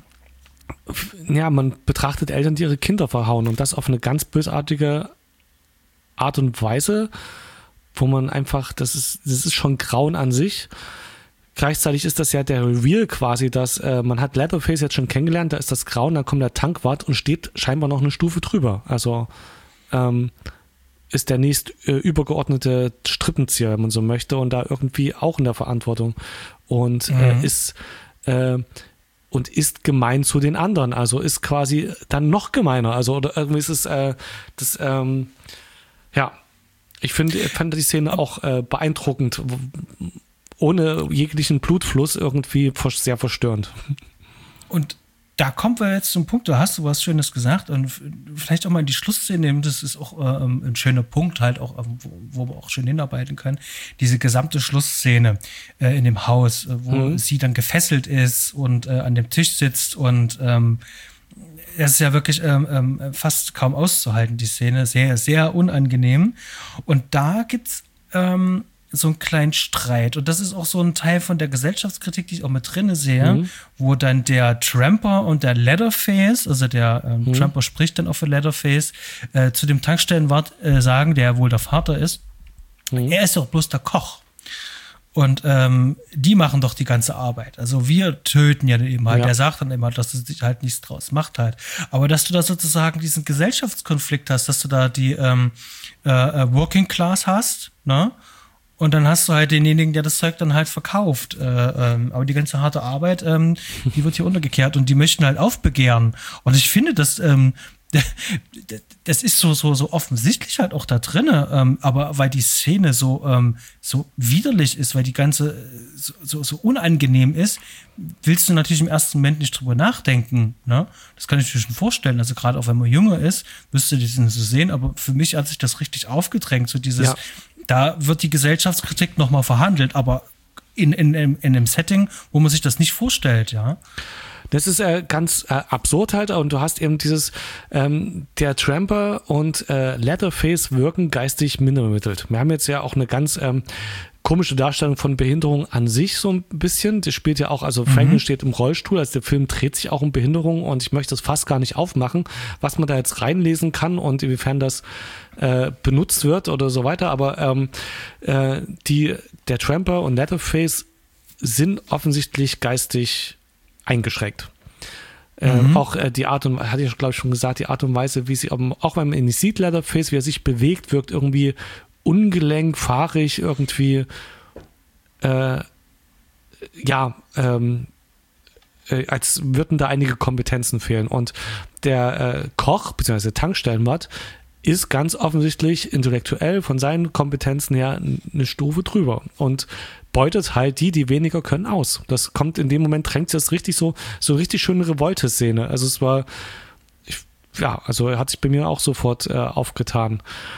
ja, man betrachtet Eltern, die ihre Kinder verhauen und das auf eine ganz bösartige Art und Weise, wo man einfach, das ist, das ist schon Grauen an sich. Gleichzeitig ist das ja der Reveal quasi, dass äh, man hat Leatherface jetzt schon kennengelernt, da ist das Grauen, dann kommt der Tankwart und steht scheinbar noch eine Stufe drüber. Also ähm, ist der nächst äh, übergeordnete Strippenzieher, wenn man so möchte, und da irgendwie auch in der Verantwortung und mhm. äh, ist äh, und ist gemein zu den anderen, also ist quasi dann noch gemeiner, also oder irgendwie ist es äh, das, ähm, ja, ich finde, ich fand die Szene auch äh, beeindruckend, ohne jeglichen Blutfluss irgendwie sehr verstörend. Und da kommen wir jetzt zum Punkt, da hast du was Schönes gesagt und vielleicht auch mal in die Schlussszene nehmen, das ist auch äh, ein schöner Punkt halt auch, wo, wo wir auch schön hinarbeiten können, diese gesamte Schlussszene äh, in dem Haus, wo mhm. sie dann gefesselt ist und äh, an dem Tisch sitzt und ähm, das ist ja wirklich ähm, ähm, fast kaum auszuhalten, die Szene, sehr, sehr unangenehm und da gibt's ähm, so einen kleinen Streit. Und das ist auch so ein Teil von der Gesellschaftskritik, die ich auch mit drin sehe, mhm. wo dann der Tramper und der Leatherface, also der ähm, mhm. Tramper spricht dann auch für Leatherface, äh, zu dem Tankstellenwart äh, sagen, der wohl der Vater ist, mhm. er ist doch bloß der Koch. Und ähm, die machen doch die ganze Arbeit. Also wir töten ja eben halt. Ja. Der sagt dann immer, dass du sich halt nichts draus macht halt. Aber dass du da sozusagen diesen Gesellschaftskonflikt hast, dass du da die ähm, äh, Working Class hast, ne? Und dann hast du halt denjenigen, der das Zeug dann halt verkauft. Äh, ähm, aber die ganze harte Arbeit, ähm, die wird hier untergekehrt und die möchten halt aufbegehren. Und ich finde, dass ähm, das ist so, so, so offensichtlich halt auch da drinne, ähm, aber weil die Szene so, ähm, so widerlich ist, weil die ganze so, so, so unangenehm ist, willst du natürlich im ersten Moment nicht drüber nachdenken. Ne? Das kann ich mir schon vorstellen. Also gerade auch wenn man jünger ist, wirst du das so sehen, aber für mich hat sich das richtig aufgedrängt, so dieses, ja. Da wird die Gesellschaftskritik nochmal verhandelt, aber in, in, in, in einem Setting, wo man sich das nicht vorstellt, ja. Das ist äh, ganz äh, absurd halt und du hast eben dieses, ähm, der Tramper und äh, Leatherface wirken geistig mindermittelt. Wir haben jetzt ja auch eine ganz ähm, komische Darstellung von Behinderung an sich so ein bisschen. Das spielt ja auch, also Franklin mhm. steht im Rollstuhl, also der Film dreht sich auch um Behinderung und ich möchte das fast gar nicht aufmachen, was man da jetzt reinlesen kann und inwiefern das äh, benutzt wird oder so weiter. Aber ähm, äh, die, der Tramper und Leatherface sind offensichtlich geistig eingeschränkt. Mhm. Äh, auch äh, die Art und hatte ich glaube ich schon gesagt, die Art und Weise, wie sie, auch wenn man ihn sieht, Leatherface, wie er sich bewegt, wirkt irgendwie ungelenk, fahrig, irgendwie äh, ja, ähm, äh, als würden da einige Kompetenzen fehlen. Und der äh, Koch, beziehungsweise Tankstellenwart, ist ganz offensichtlich intellektuell von seinen Kompetenzen her eine Stufe drüber und beutet halt die, die weniger können, aus. Das kommt in dem Moment, drängt sich das richtig so, so richtig schöne Revolte-Szene. Also es war, ich, ja, also er hat sich bei mir auch sofort äh, aufgetan.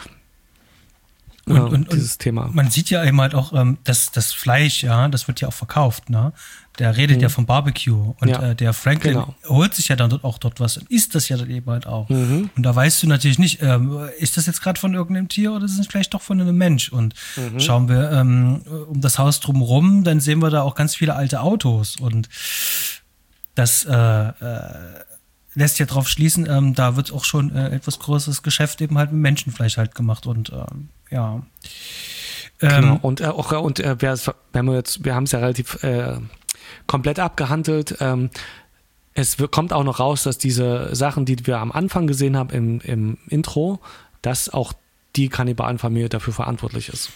Und, ja, und, dieses und Thema. Man sieht ja eben halt auch, ähm, dass das Fleisch, ja, das wird ja auch verkauft, ne? Der redet mhm. ja vom Barbecue und ja, äh, der Franklin genau. holt sich ja dann dort auch dort was und isst das ja dann eben halt auch. Mhm. Und da weißt du natürlich nicht, ähm, ist das jetzt gerade von irgendeinem Tier oder ist es vielleicht doch von einem Mensch? Und mhm. schauen wir ähm, um das Haus drumherum, dann sehen wir da auch ganz viele alte Autos und das äh, äh, lässt ja drauf schließen, ähm, da wird auch schon äh, etwas größeres Geschäft eben halt mit Menschenfleisch halt gemacht und ähm, ja. Ähm, genau, und, äh, auch, und äh, wir, wenn wir jetzt, wir haben es ja relativ äh, komplett abgehandelt. Ähm, es kommt auch noch raus, dass diese Sachen, die wir am Anfang gesehen haben im, im Intro, dass auch die Kannibalenfamilie dafür verantwortlich ist.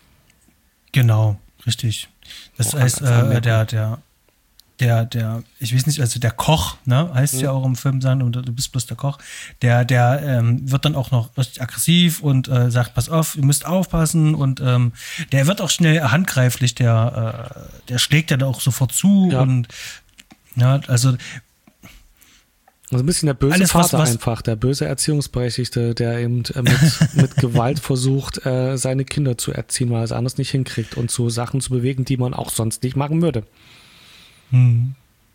Genau, richtig. Das auch heißt, äh, der, der Der, der, ich weiß nicht, also der Koch, ne, heißt mhm. ja auch im Film sagen, und du bist bloß der Koch, der, der ähm, wird dann auch noch richtig aggressiv und äh, sagt, pass auf, ihr müsst aufpassen und ähm, der wird auch schnell handgreiflich, der, äh, der schlägt ja dann auch sofort zu ja. und ja, also Also ein bisschen der böse alles, Vater was, was einfach, der böse Erziehungsberechtigte, der eben äh, mit, mit Gewalt versucht, äh, seine Kinder zu erziehen, weil er es anders nicht hinkriegt und zu Sachen zu bewegen, die man auch sonst nicht machen würde. Hm.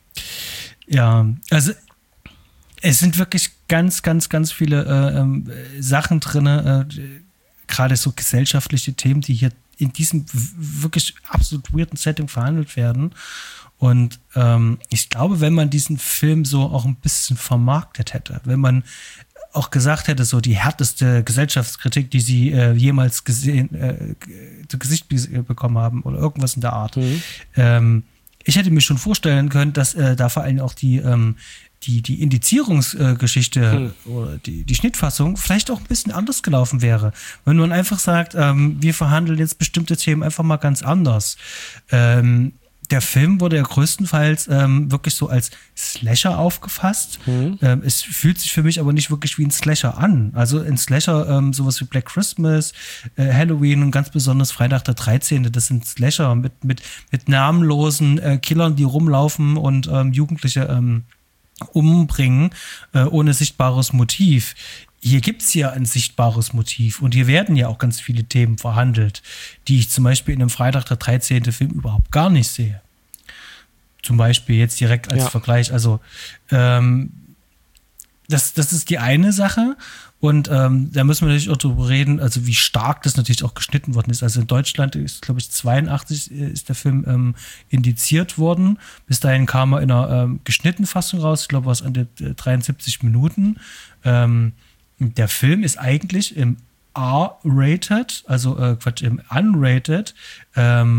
Ja, also es sind wirklich ganz, ganz, ganz viele äh, ähm, Sachen drin, äh, gerade so gesellschaftliche Themen, die hier in diesem wirklich absolut weirden Setting verhandelt werden. Und ähm, ich glaube, wenn man diesen Film so auch ein bisschen vermarktet hätte, wenn man auch gesagt hätte, so die härteste Gesellschaftskritik, die sie äh, jemals gesehen, äh, zu Gesicht bekommen haben oder irgendwas in der Art, mhm. ähm, ich hätte mir schon vorstellen können, dass äh, da vor allem auch die, ähm, die, die Indizierungsgeschichte hm. oder die, die Schnittfassung vielleicht auch ein bisschen anders gelaufen wäre. Wenn man einfach sagt, ähm, wir verhandeln jetzt bestimmte Themen einfach mal ganz anders. Ähm, der Film wurde ja größtenteils ähm, wirklich so als Slasher aufgefasst. Mhm. Ähm, es fühlt sich für mich aber nicht wirklich wie ein Slasher an. Also ein Slasher, ähm, sowas wie Black Christmas, äh, Halloween und ganz besonders Freitag der dreizehnte Das sind Slasher mit, mit, mit namenlosen äh, Killern, die rumlaufen und ähm, Jugendliche ähm, umbringen, äh, ohne sichtbares Motiv. Hier gibt es ja ein sichtbares Motiv und hier werden ja auch ganz viele Themen verhandelt, die ich zum Beispiel in einem Freitag der dreizehnte Film überhaupt gar nicht sehe. Zum Beispiel jetzt direkt als ja. Vergleich. Also ähm, das, das ist die eine Sache und ähm, da müssen wir natürlich auch drüber reden, also wie stark das natürlich auch geschnitten worden ist. Also in Deutschland ist, glaube ich, zweiundachtzig ist der Film ähm, indiziert worden. Bis dahin kam er in einer ähm, geschnittenen Fassung raus. Ich glaube, was an der dreiundsiebzig Minuten. Ähm, Der Film ist eigentlich im R-rated, also äh, Quatsch, im unrated, ähm,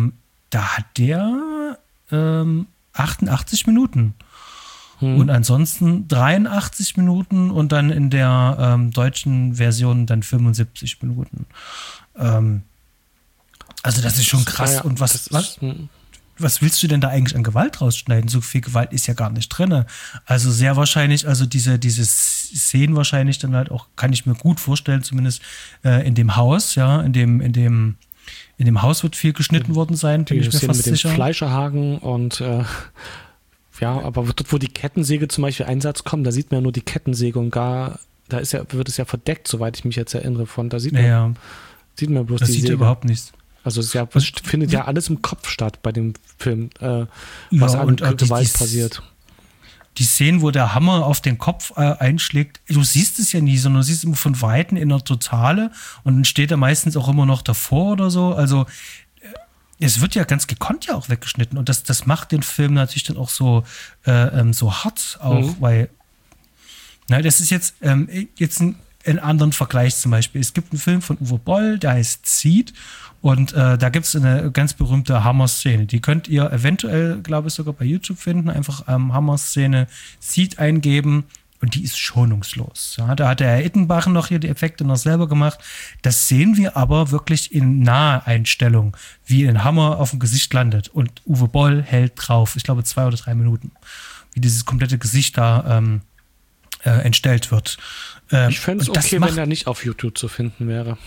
da hat der ähm, achtundachtzig Minuten. Hm. Und ansonsten dreiundachtzig Minuten und dann in der ähm, deutschen Version dann fünfundsiebzig Minuten. Ähm, also das ist schon krass. Ja, ja, und was, ist, was, was willst du denn da eigentlich an Gewalt rausschneiden? So viel Gewalt ist ja gar nicht drin. Also sehr wahrscheinlich, also diese, diese Szenen wahrscheinlich dann halt auch, kann ich mir gut vorstellen, zumindest äh, in dem Haus, ja, in dem, in dem In dem Haus wird viel geschnitten worden sein, bin ich mir fast mit sicher. Dem Fleischerhaken und äh, ja, aber dort, wo die Kettensäge zum Beispiel Einsatz kommt, da sieht man ja nur die Kettensäge und gar, da ist ja, wird es ja verdeckt, soweit ich mich jetzt erinnere von. Da sieht man, ja, sieht man bloß das die sieht Säge. überhaupt nichts. Also es ja, was, findet ja alles im Kopf statt bei dem Film, äh, was ja, an und, Gewalt die, die, passiert. Die Szenen, wo der Hammer auf den Kopf äh, einschlägt, du siehst es ja nie, sondern du siehst es immer von Weitem in der Totale und dann steht er meistens auch immer noch davor oder so. Also es wird ja ganz gekonnt ja auch weggeschnitten und das, das macht den Film natürlich dann auch so, äh, ähm, so hart auch, mhm. weil na, das ist jetzt, ähm, jetzt ein, ein anderen Vergleich zum Beispiel. Es gibt einen Film von Uwe Boll, der heißt Seed und äh, da gibt es eine ganz berühmte Hammer-Szene. Die könnt ihr eventuell, glaube ich, sogar bei YouTube finden. Einfach ähm, Hammer-Szene Seed eingeben. Und die ist schonungslos. Ja, da hat der Herr Ittenbach noch hier die Effekte noch selber gemacht. Das sehen wir aber wirklich in Naheinstellung, wie ein Hammer auf dem Gesicht landet. Und Uwe Boll hält drauf, ich glaube zwei oder drei Minuten, wie dieses komplette Gesicht da ähm, äh, entstellt wird. Ähm, ich fände es okay, macht, wenn er nicht auf YouTube zu finden wäre.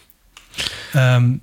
Ähm,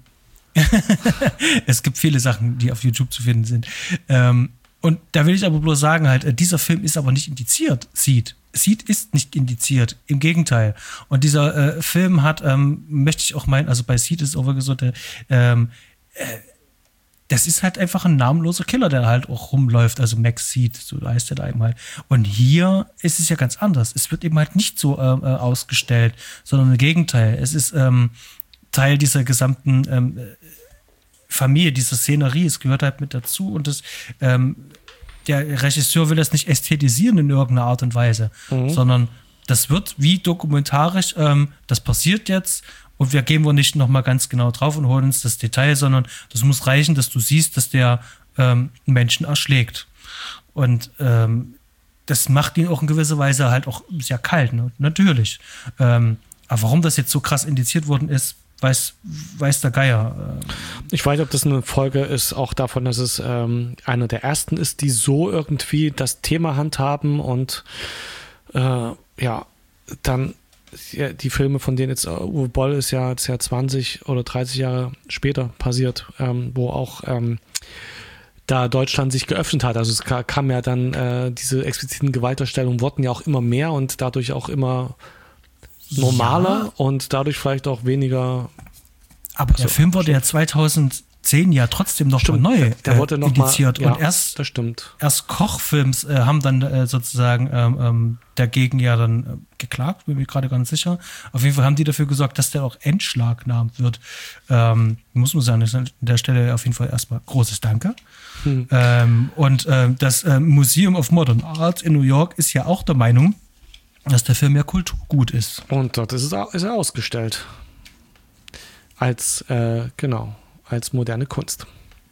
es gibt viele Sachen, die auf YouTube zu finden sind. Ähm, und da will ich aber bloß sagen, halt, dieser Film ist aber nicht indiziert, Seed. Seed ist nicht indiziert, im Gegenteil. Und dieser äh, Film hat, ähm, möchte ich auch meinen, also bei Seed ist es auch wirklich so, der, ähm, äh, das ist halt einfach ein namenloser Killer, der halt auch rumläuft, also Max Seed, so heißt der da eben halt. Und hier ist es ja ganz anders. Es wird eben halt nicht so äh, ausgestellt, sondern im Gegenteil. Es ist ähm, Teil dieser gesamten ähm, Familie, dieser Szenerie, es gehört halt mit dazu und das ähm, der Regisseur will das nicht ästhetisieren in irgendeiner Art und Weise, mhm. sondern das wird wie dokumentarisch, ähm, das passiert jetzt und wir gehen wohl nicht nochmal ganz genau drauf und holen uns das Detail, sondern das muss reichen, dass du siehst, dass der ähm, Menschen erschlägt. Und ähm, das macht ihn auch in gewisser Weise halt auch sehr kalt, ne? Natürlich. Ähm, aber warum das jetzt so krass indiziert worden ist, Weiß, weiß der Geier. Ich weiß nicht, ob das eine Folge ist, auch davon, dass es ähm, einer der ersten ist, die so irgendwie das Thema handhaben und äh, ja, dann ja, die Filme, von denen jetzt uh, Uwe Boll ist ja, ist ja zwanzig oder dreißig Jahre später passiert, ähm, wo auch ähm, da Deutschland sich geöffnet hat. Also es kam ja dann, äh, diese expliziten Gewaltdarstellungen wurden ja auch immer mehr und dadurch auch immer normaler ja. und dadurch vielleicht auch weniger. Aber der so, Film wurde ja zweitausendzehn ja trotzdem noch stimmt, mal neu der wurde noch indiziert. Mal, ja, und erst, das stimmt. erst Kochfilms äh, haben dann äh, sozusagen ähm, ähm, dagegen ja dann äh, geklagt, bin mir gerade ganz sicher. Auf jeden Fall haben die dafür gesorgt, dass der auch entschlagnahmt wird. Ähm, muss man sagen, an der Stelle auf jeden Fall erstmal großes Danke. Hm. Ähm, und äh, das äh, Museum of Modern Art in New York ist ja auch der Meinung, dass der Film ja Kulturgut ist. Und dort ist, es, ist er ausgestellt. Als, äh, genau, als moderne Kunst.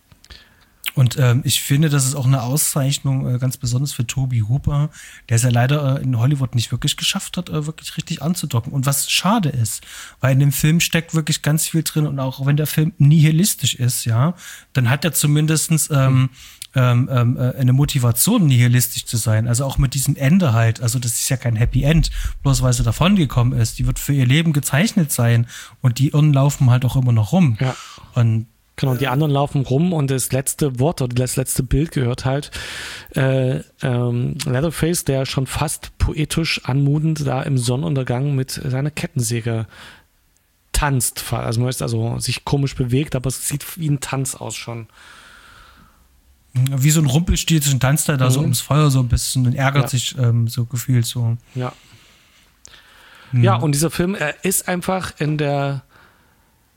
Und ähm, ich finde, das ist auch eine Auszeichnung, äh, ganz besonders für Tobe Hooper, der es ja leider äh, in Hollywood nicht wirklich geschafft hat, äh, wirklich richtig anzudocken. Und was schade ist, weil in dem Film steckt wirklich ganz viel drin und auch wenn der Film nihilistisch ist, ja, dann hat er zumindestens ähm, ähm, ähm, eine Motivation, nihilistisch zu sein. Also auch mit diesem Ende halt. Also das ist ja kein Happy End, bloß weil sie davon gekommen ist. Die wird für ihr Leben gezeichnet sein und die Irren laufen halt auch immer noch rum. Ja. Und Genau, die anderen laufen rum und das letzte Wort oder das letzte Bild gehört halt äh, ähm, Leatherface, der schon fast poetisch anmutend da im Sonnenuntergang mit seiner Kettensäge tanzt. Also man ist also sich komisch bewegt, aber es sieht wie ein Tanz aus schon. Wie so ein Rumpelstilzchen tanzt er da mhm. so ums Feuer so ein bisschen und ärgert ja. sich ähm, so gefühlt so. Ja. Mhm. Ja, und dieser Film, er ist einfach in der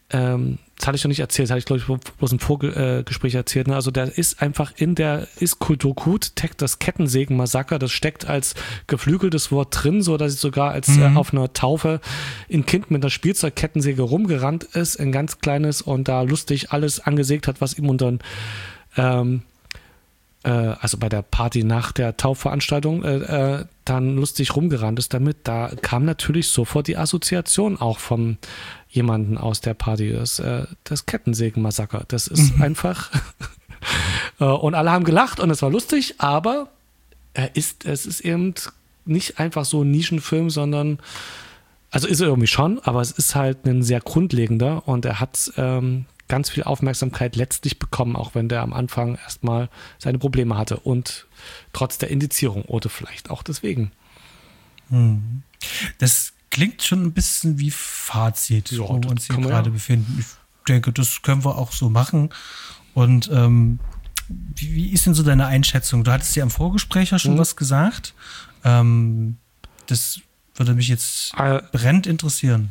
ähm, das hatte ich noch nicht erzählt, das hatte ich glaube ich bloß im Vorgespräch erzählt, ne? Also der ist einfach in der Ist-Kultur-Gut, das Kettensägen-Massaker, das steckt als geflügeltes Wort drin, so dass ich sogar als mhm. äh, auf einer Taufe ein Kind mit einer Spielzeugkettensäge rumgerannt ist, ein ganz kleines und da lustig alles angesägt hat, was ihm unter ähm, äh, also bei der Party nach der Taufveranstaltung äh, äh, dann lustig rumgerannt ist damit, da kam natürlich sofort die Assoziation auch vom jemanden aus der Party, das, äh, das Kettensägen-Massaker. Das ist mhm. einfach und alle haben gelacht und es war lustig, aber er ist, es ist eben nicht einfach so ein Nischenfilm, sondern also ist er irgendwie schon, aber es ist halt ein sehr grundlegender und er hat ähm, ganz viel Aufmerksamkeit letztlich bekommen, auch wenn der am Anfang erstmal seine Probleme hatte und trotz der Indizierung oder vielleicht auch deswegen. Mhm. Das klingt schon ein bisschen wie Fazit, ja, wo wir uns hier gerade ja. befinden. Ich denke, das können wir auch so machen. Und ähm, wie, wie ist denn so deine Einschätzung? Du hattest ja im Vorgespräch ja schon mhm. was gesagt. Ähm, das würde mich jetzt äh, brennend interessieren.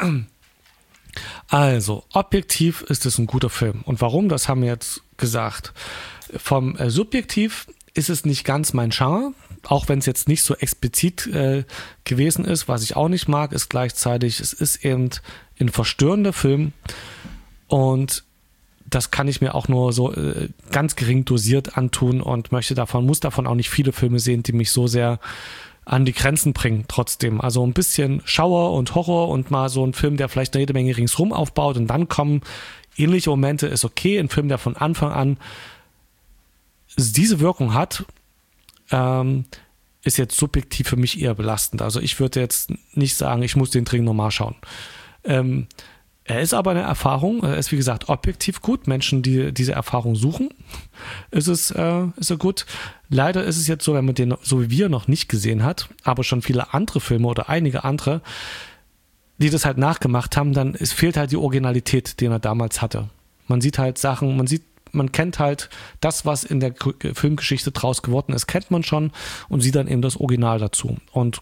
Also, objektiv ist es ein guter Film. Und warum? Das haben wir jetzt gesagt. Vom äh, Subjektiv ist es nicht ganz mein Genre. Auch wenn es jetzt nicht so explizit äh, gewesen ist, was ich auch nicht mag, ist gleichzeitig, es ist eben ein verstörender Film und das kann ich mir auch nur so äh, ganz gering dosiert antun und möchte davon, muss davon auch nicht viele Filme sehen, die mich so sehr an die Grenzen bringen trotzdem. Also ein bisschen Schauer und Horror und mal so ein Film, der vielleicht eine jede Menge ringsrum aufbaut und dann kommen ähnliche Momente, ist okay. Ein Film, der von Anfang an diese Wirkung hat, Ähm, ist jetzt subjektiv für mich eher belastend. Also ich würde jetzt nicht sagen, ich muss den dringend nochmal schauen. Ähm, er ist aber eine Erfahrung, er ist wie gesagt objektiv gut. Menschen, die diese Erfahrung suchen, ist es, äh, ist er gut. Leider ist es jetzt so, wenn man den so wie wir noch nicht gesehen hat, aber schon viele andere Filme oder einige andere, die das halt nachgemacht haben, dann es fehlt halt die Originalität, die er damals hatte. Man sieht halt Sachen, man sieht Man kennt halt das, was in der Filmgeschichte draus geworden ist, kennt man schon und sieht dann eben das Original dazu. Und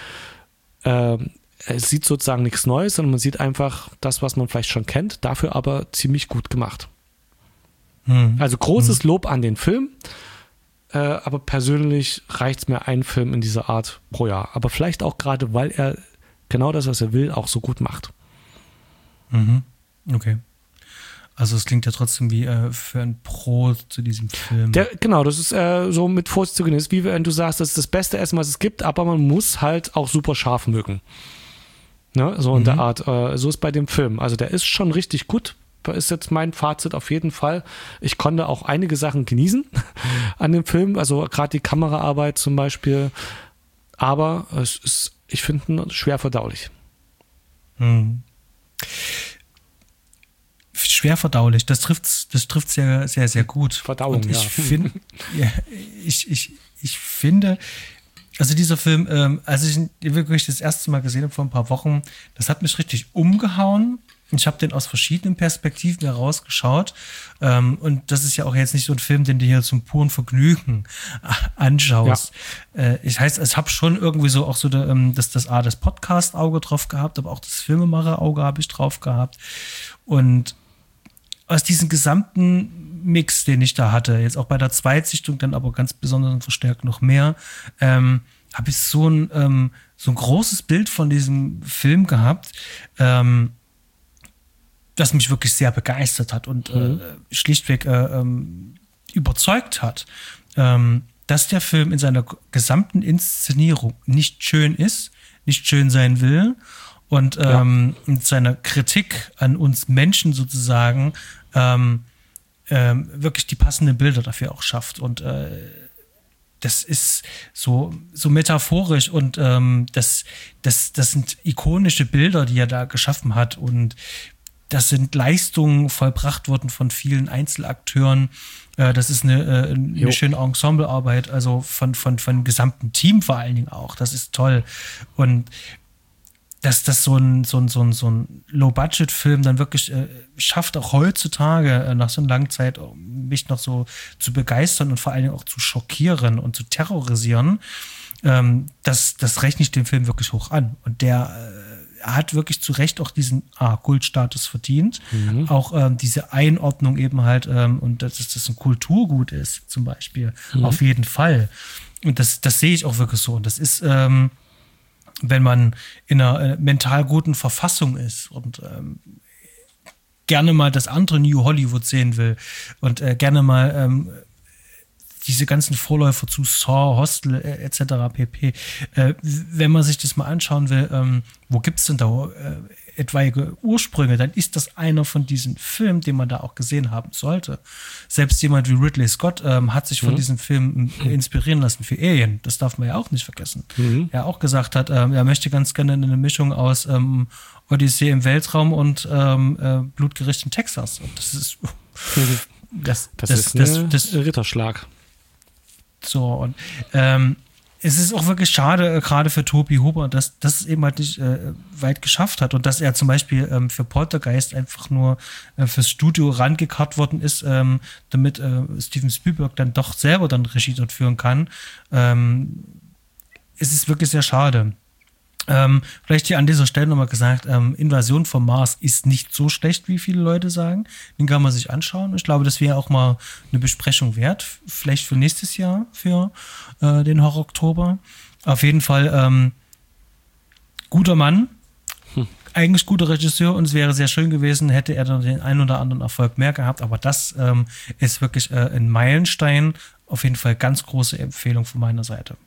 äh, es sieht sozusagen nichts Neues, sondern man sieht einfach das, was man vielleicht schon kennt, dafür aber ziemlich gut gemacht. Hm. Also großes hm. Lob an den Film, äh, aber persönlich reicht es mir ein Film in dieser Art pro Jahr. Aber vielleicht auch gerade, weil er genau das, was er will, auch so gut macht. Mhm. Okay. Also es klingt ja trotzdem wie äh, für ein Pro zu diesem Film. Der, genau, das ist äh, so mit Vorsicht zu genießen. Es ist wie wenn du sagst, das ist das beste Essen, was es gibt, aber man muss halt auch super scharf mögen. Ne? So in mhm. der Art. Äh, so ist bei dem Film. Also der ist schon richtig gut. Das ist jetzt mein Fazit auf jeden Fall. Ich konnte auch einige Sachen genießen an dem Film. Also gerade die Kameraarbeit zum Beispiel. Aber es ist, ich finde ihn schwer verdaulich. Mhm. Schwer verdaulich, das trifft das trifft sehr, sehr, sehr gut. Verdauung, und ich ja. Find, ja ich, ich, ich finde, also dieser Film, ähm, als ich ihn wirklich das erste Mal gesehen habe vor ein paar Wochen, das hat mich richtig umgehauen. Ich habe den aus verschiedenen Perspektiven herausgeschaut. Ähm, und das ist ja auch jetzt nicht so ein Film, den du hier zum puren Vergnügen anschaust. Ja. Äh, ich heißt, ich habe schon irgendwie so auch so der, ähm, das, das A, das Podcast-Auge drauf gehabt, aber auch das Filmemacher-Auge habe ich drauf gehabt. Und aus diesem gesamten Mix, den ich da hatte, jetzt auch bei der Zweitsichtung, dann aber ganz besonders und verstärkt noch mehr, ähm, habe ich so ein, ähm, so ein großes Bild von diesem Film gehabt, ähm, das mich wirklich sehr begeistert hat und mhm. äh, schlichtweg äh, ähm, überzeugt hat, ähm, dass der Film in seiner gesamten Inszenierung nicht schön ist, nicht schön sein will und ähm, ja. mit seiner Kritik an uns Menschen sozusagen ähm, ähm, wirklich die passenden Bilder dafür auch schafft. Und äh, das ist so, so metaphorisch und ähm, das, das, das sind ikonische Bilder, die er da geschaffen hat und das sind Leistungen vollbracht worden von vielen Einzelakteuren. Äh, das ist eine, äh, eine jo. schöne Ensemblearbeit, also von, von, von dem gesamten Team vor allen Dingen auch. Das ist toll. Und dass das so ein, so ein, so ein, so ein Low-Budget-Film dann wirklich äh, schafft, auch heutzutage äh, nach so einer langen Zeit mich noch so zu begeistern und vor allen Dingen auch zu schockieren und zu terrorisieren, ähm, das, das rechne ich dem Film wirklich hoch an. Und der äh, er hat wirklich zu Recht auch diesen ah, Kultstatus verdient. Mhm. Auch ähm, diese Einordnung eben halt ähm, und dass das ein Kulturgut ist zum Beispiel. Mhm. Auf jeden Fall. Und das, das sehe ich auch wirklich so. Und das ist, ähm, wenn man in einer äh, mental guten Verfassung ist und ähm, gerne mal das andere New Hollywood sehen will und äh, gerne mal ähm, diese ganzen Vorläufer zu Saw, Hostel äh, et cetera pp. Äh, wenn man sich das mal anschauen will, ähm, wo gibt es denn da äh, etwaige Ursprünge, dann ist das einer von diesen Filmen, den man da auch gesehen haben sollte. Selbst jemand wie Ridley Scott ähm, hat sich von mhm. diesem Film inspirieren lassen für Alien. Das darf man ja auch nicht vergessen. Mhm. Er auch gesagt hat, ähm, er möchte ganz gerne eine Mischung aus ähm, Odyssee im Weltraum und ähm, äh, Blutgericht in Texas. Und das ist mhm. das, das, das ist das, das, das Ritterschlag. So, und ähm, es ist auch wirklich schade, äh, gerade für Tobe Hooper, dass das eben halt nicht äh, weit geschafft hat und dass er zum Beispiel ähm, für Poltergeist einfach nur äh, fürs Studio rangekarrt worden ist, ähm, damit äh, Steven Spielberg dann doch selber dann Regie dort führen kann. Ähm, es ist wirklich sehr schade. Ähm, vielleicht hier an dieser Stelle nochmal gesagt, ähm, Invasion vom Mars ist nicht so schlecht, wie viele Leute sagen. Den kann man sich anschauen. Ich glaube, das wäre auch mal eine Besprechung wert. Vielleicht für nächstes Jahr, für äh, den Horror-Oktober. Auf jeden Fall ähm, guter Mann, hm. eigentlich guter Regisseur und es wäre sehr schön gewesen, hätte er dann den einen oder anderen Erfolg mehr gehabt. Aber das ähm, ist wirklich äh, ein Meilenstein. Auf jeden Fall ganz große Empfehlung von meiner Seite.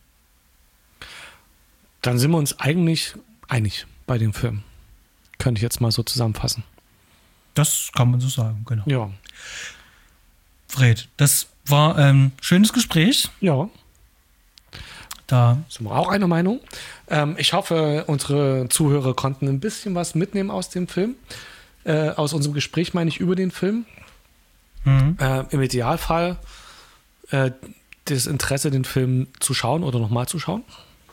Dann sind wir uns eigentlich einig bei dem Film. Könnte ich jetzt mal so zusammenfassen. Das kann man so sagen, genau. Ja. Fred, das war ein schönes Gespräch. Ja. Da sind wir auch einer Meinung. Ähm, ich hoffe, unsere Zuhörer konnten ein bisschen was mitnehmen aus dem Film. Äh, aus unserem Gespräch meine ich über den Film. Mhm. Äh, im Idealfall äh, das Interesse, den Film zu schauen oder nochmal zu schauen.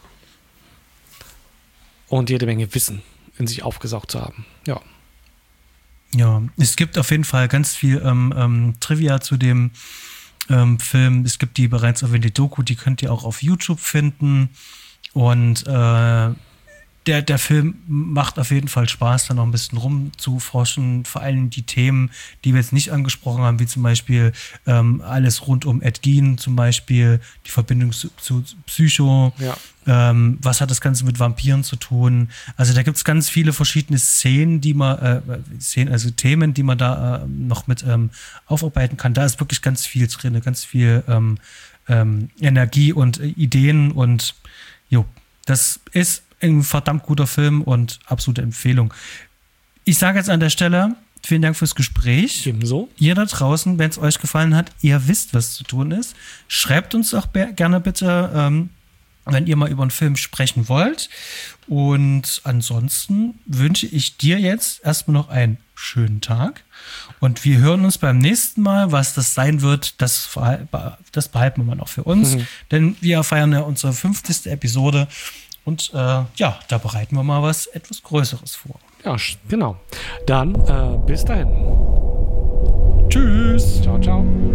Und jede Menge Wissen in sich aufgesaugt zu haben. Ja. Ja, es gibt auf jeden Fall ganz viel ähm, ähm, Trivia zu dem ähm, Film. Es gibt die bereits erwähnte Doku, die könnt ihr auch auf YouTube finden. Und äh, der, der Film macht auf jeden Fall Spaß, da noch ein bisschen rumzuforschen. Vor allem die Themen, die wir jetzt nicht angesprochen haben, wie zum Beispiel ähm, alles rund um Ed Gein, zum Beispiel die Verbindung zu, zu Psycho. Ja. Ähm, was hat das Ganze mit Vampiren zu tun? Also da gibt es ganz viele verschiedene Szenen, die man, äh, Szenen, also Themen, die man da äh, noch mit ähm, aufarbeiten kann. Da ist wirklich ganz viel drin, ganz viel ähm, ähm, Energie und äh, Ideen und jo, das ist ein verdammt guter Film und absolute Empfehlung. Ich sage jetzt an der Stelle, vielen Dank fürs Gespräch. Ebenso. Ihr da draußen, wenn es euch gefallen hat, ihr wisst, was zu tun ist. Schreibt uns auch be- gerne bitte, ähm, wenn ihr mal über einen Film sprechen wollt. Und ansonsten wünsche ich dir jetzt erstmal noch einen schönen Tag. Und wir hören uns beim nächsten Mal. Was das sein wird, das, das behalten wir mal noch für uns. Mhm. Denn wir feiern ja unsere fünfzigste Episode. Und äh, ja, da bereiten wir mal was etwas Größeres vor. Ja, genau. Dann äh, bis dahin. Tschüss. Ciao, ciao.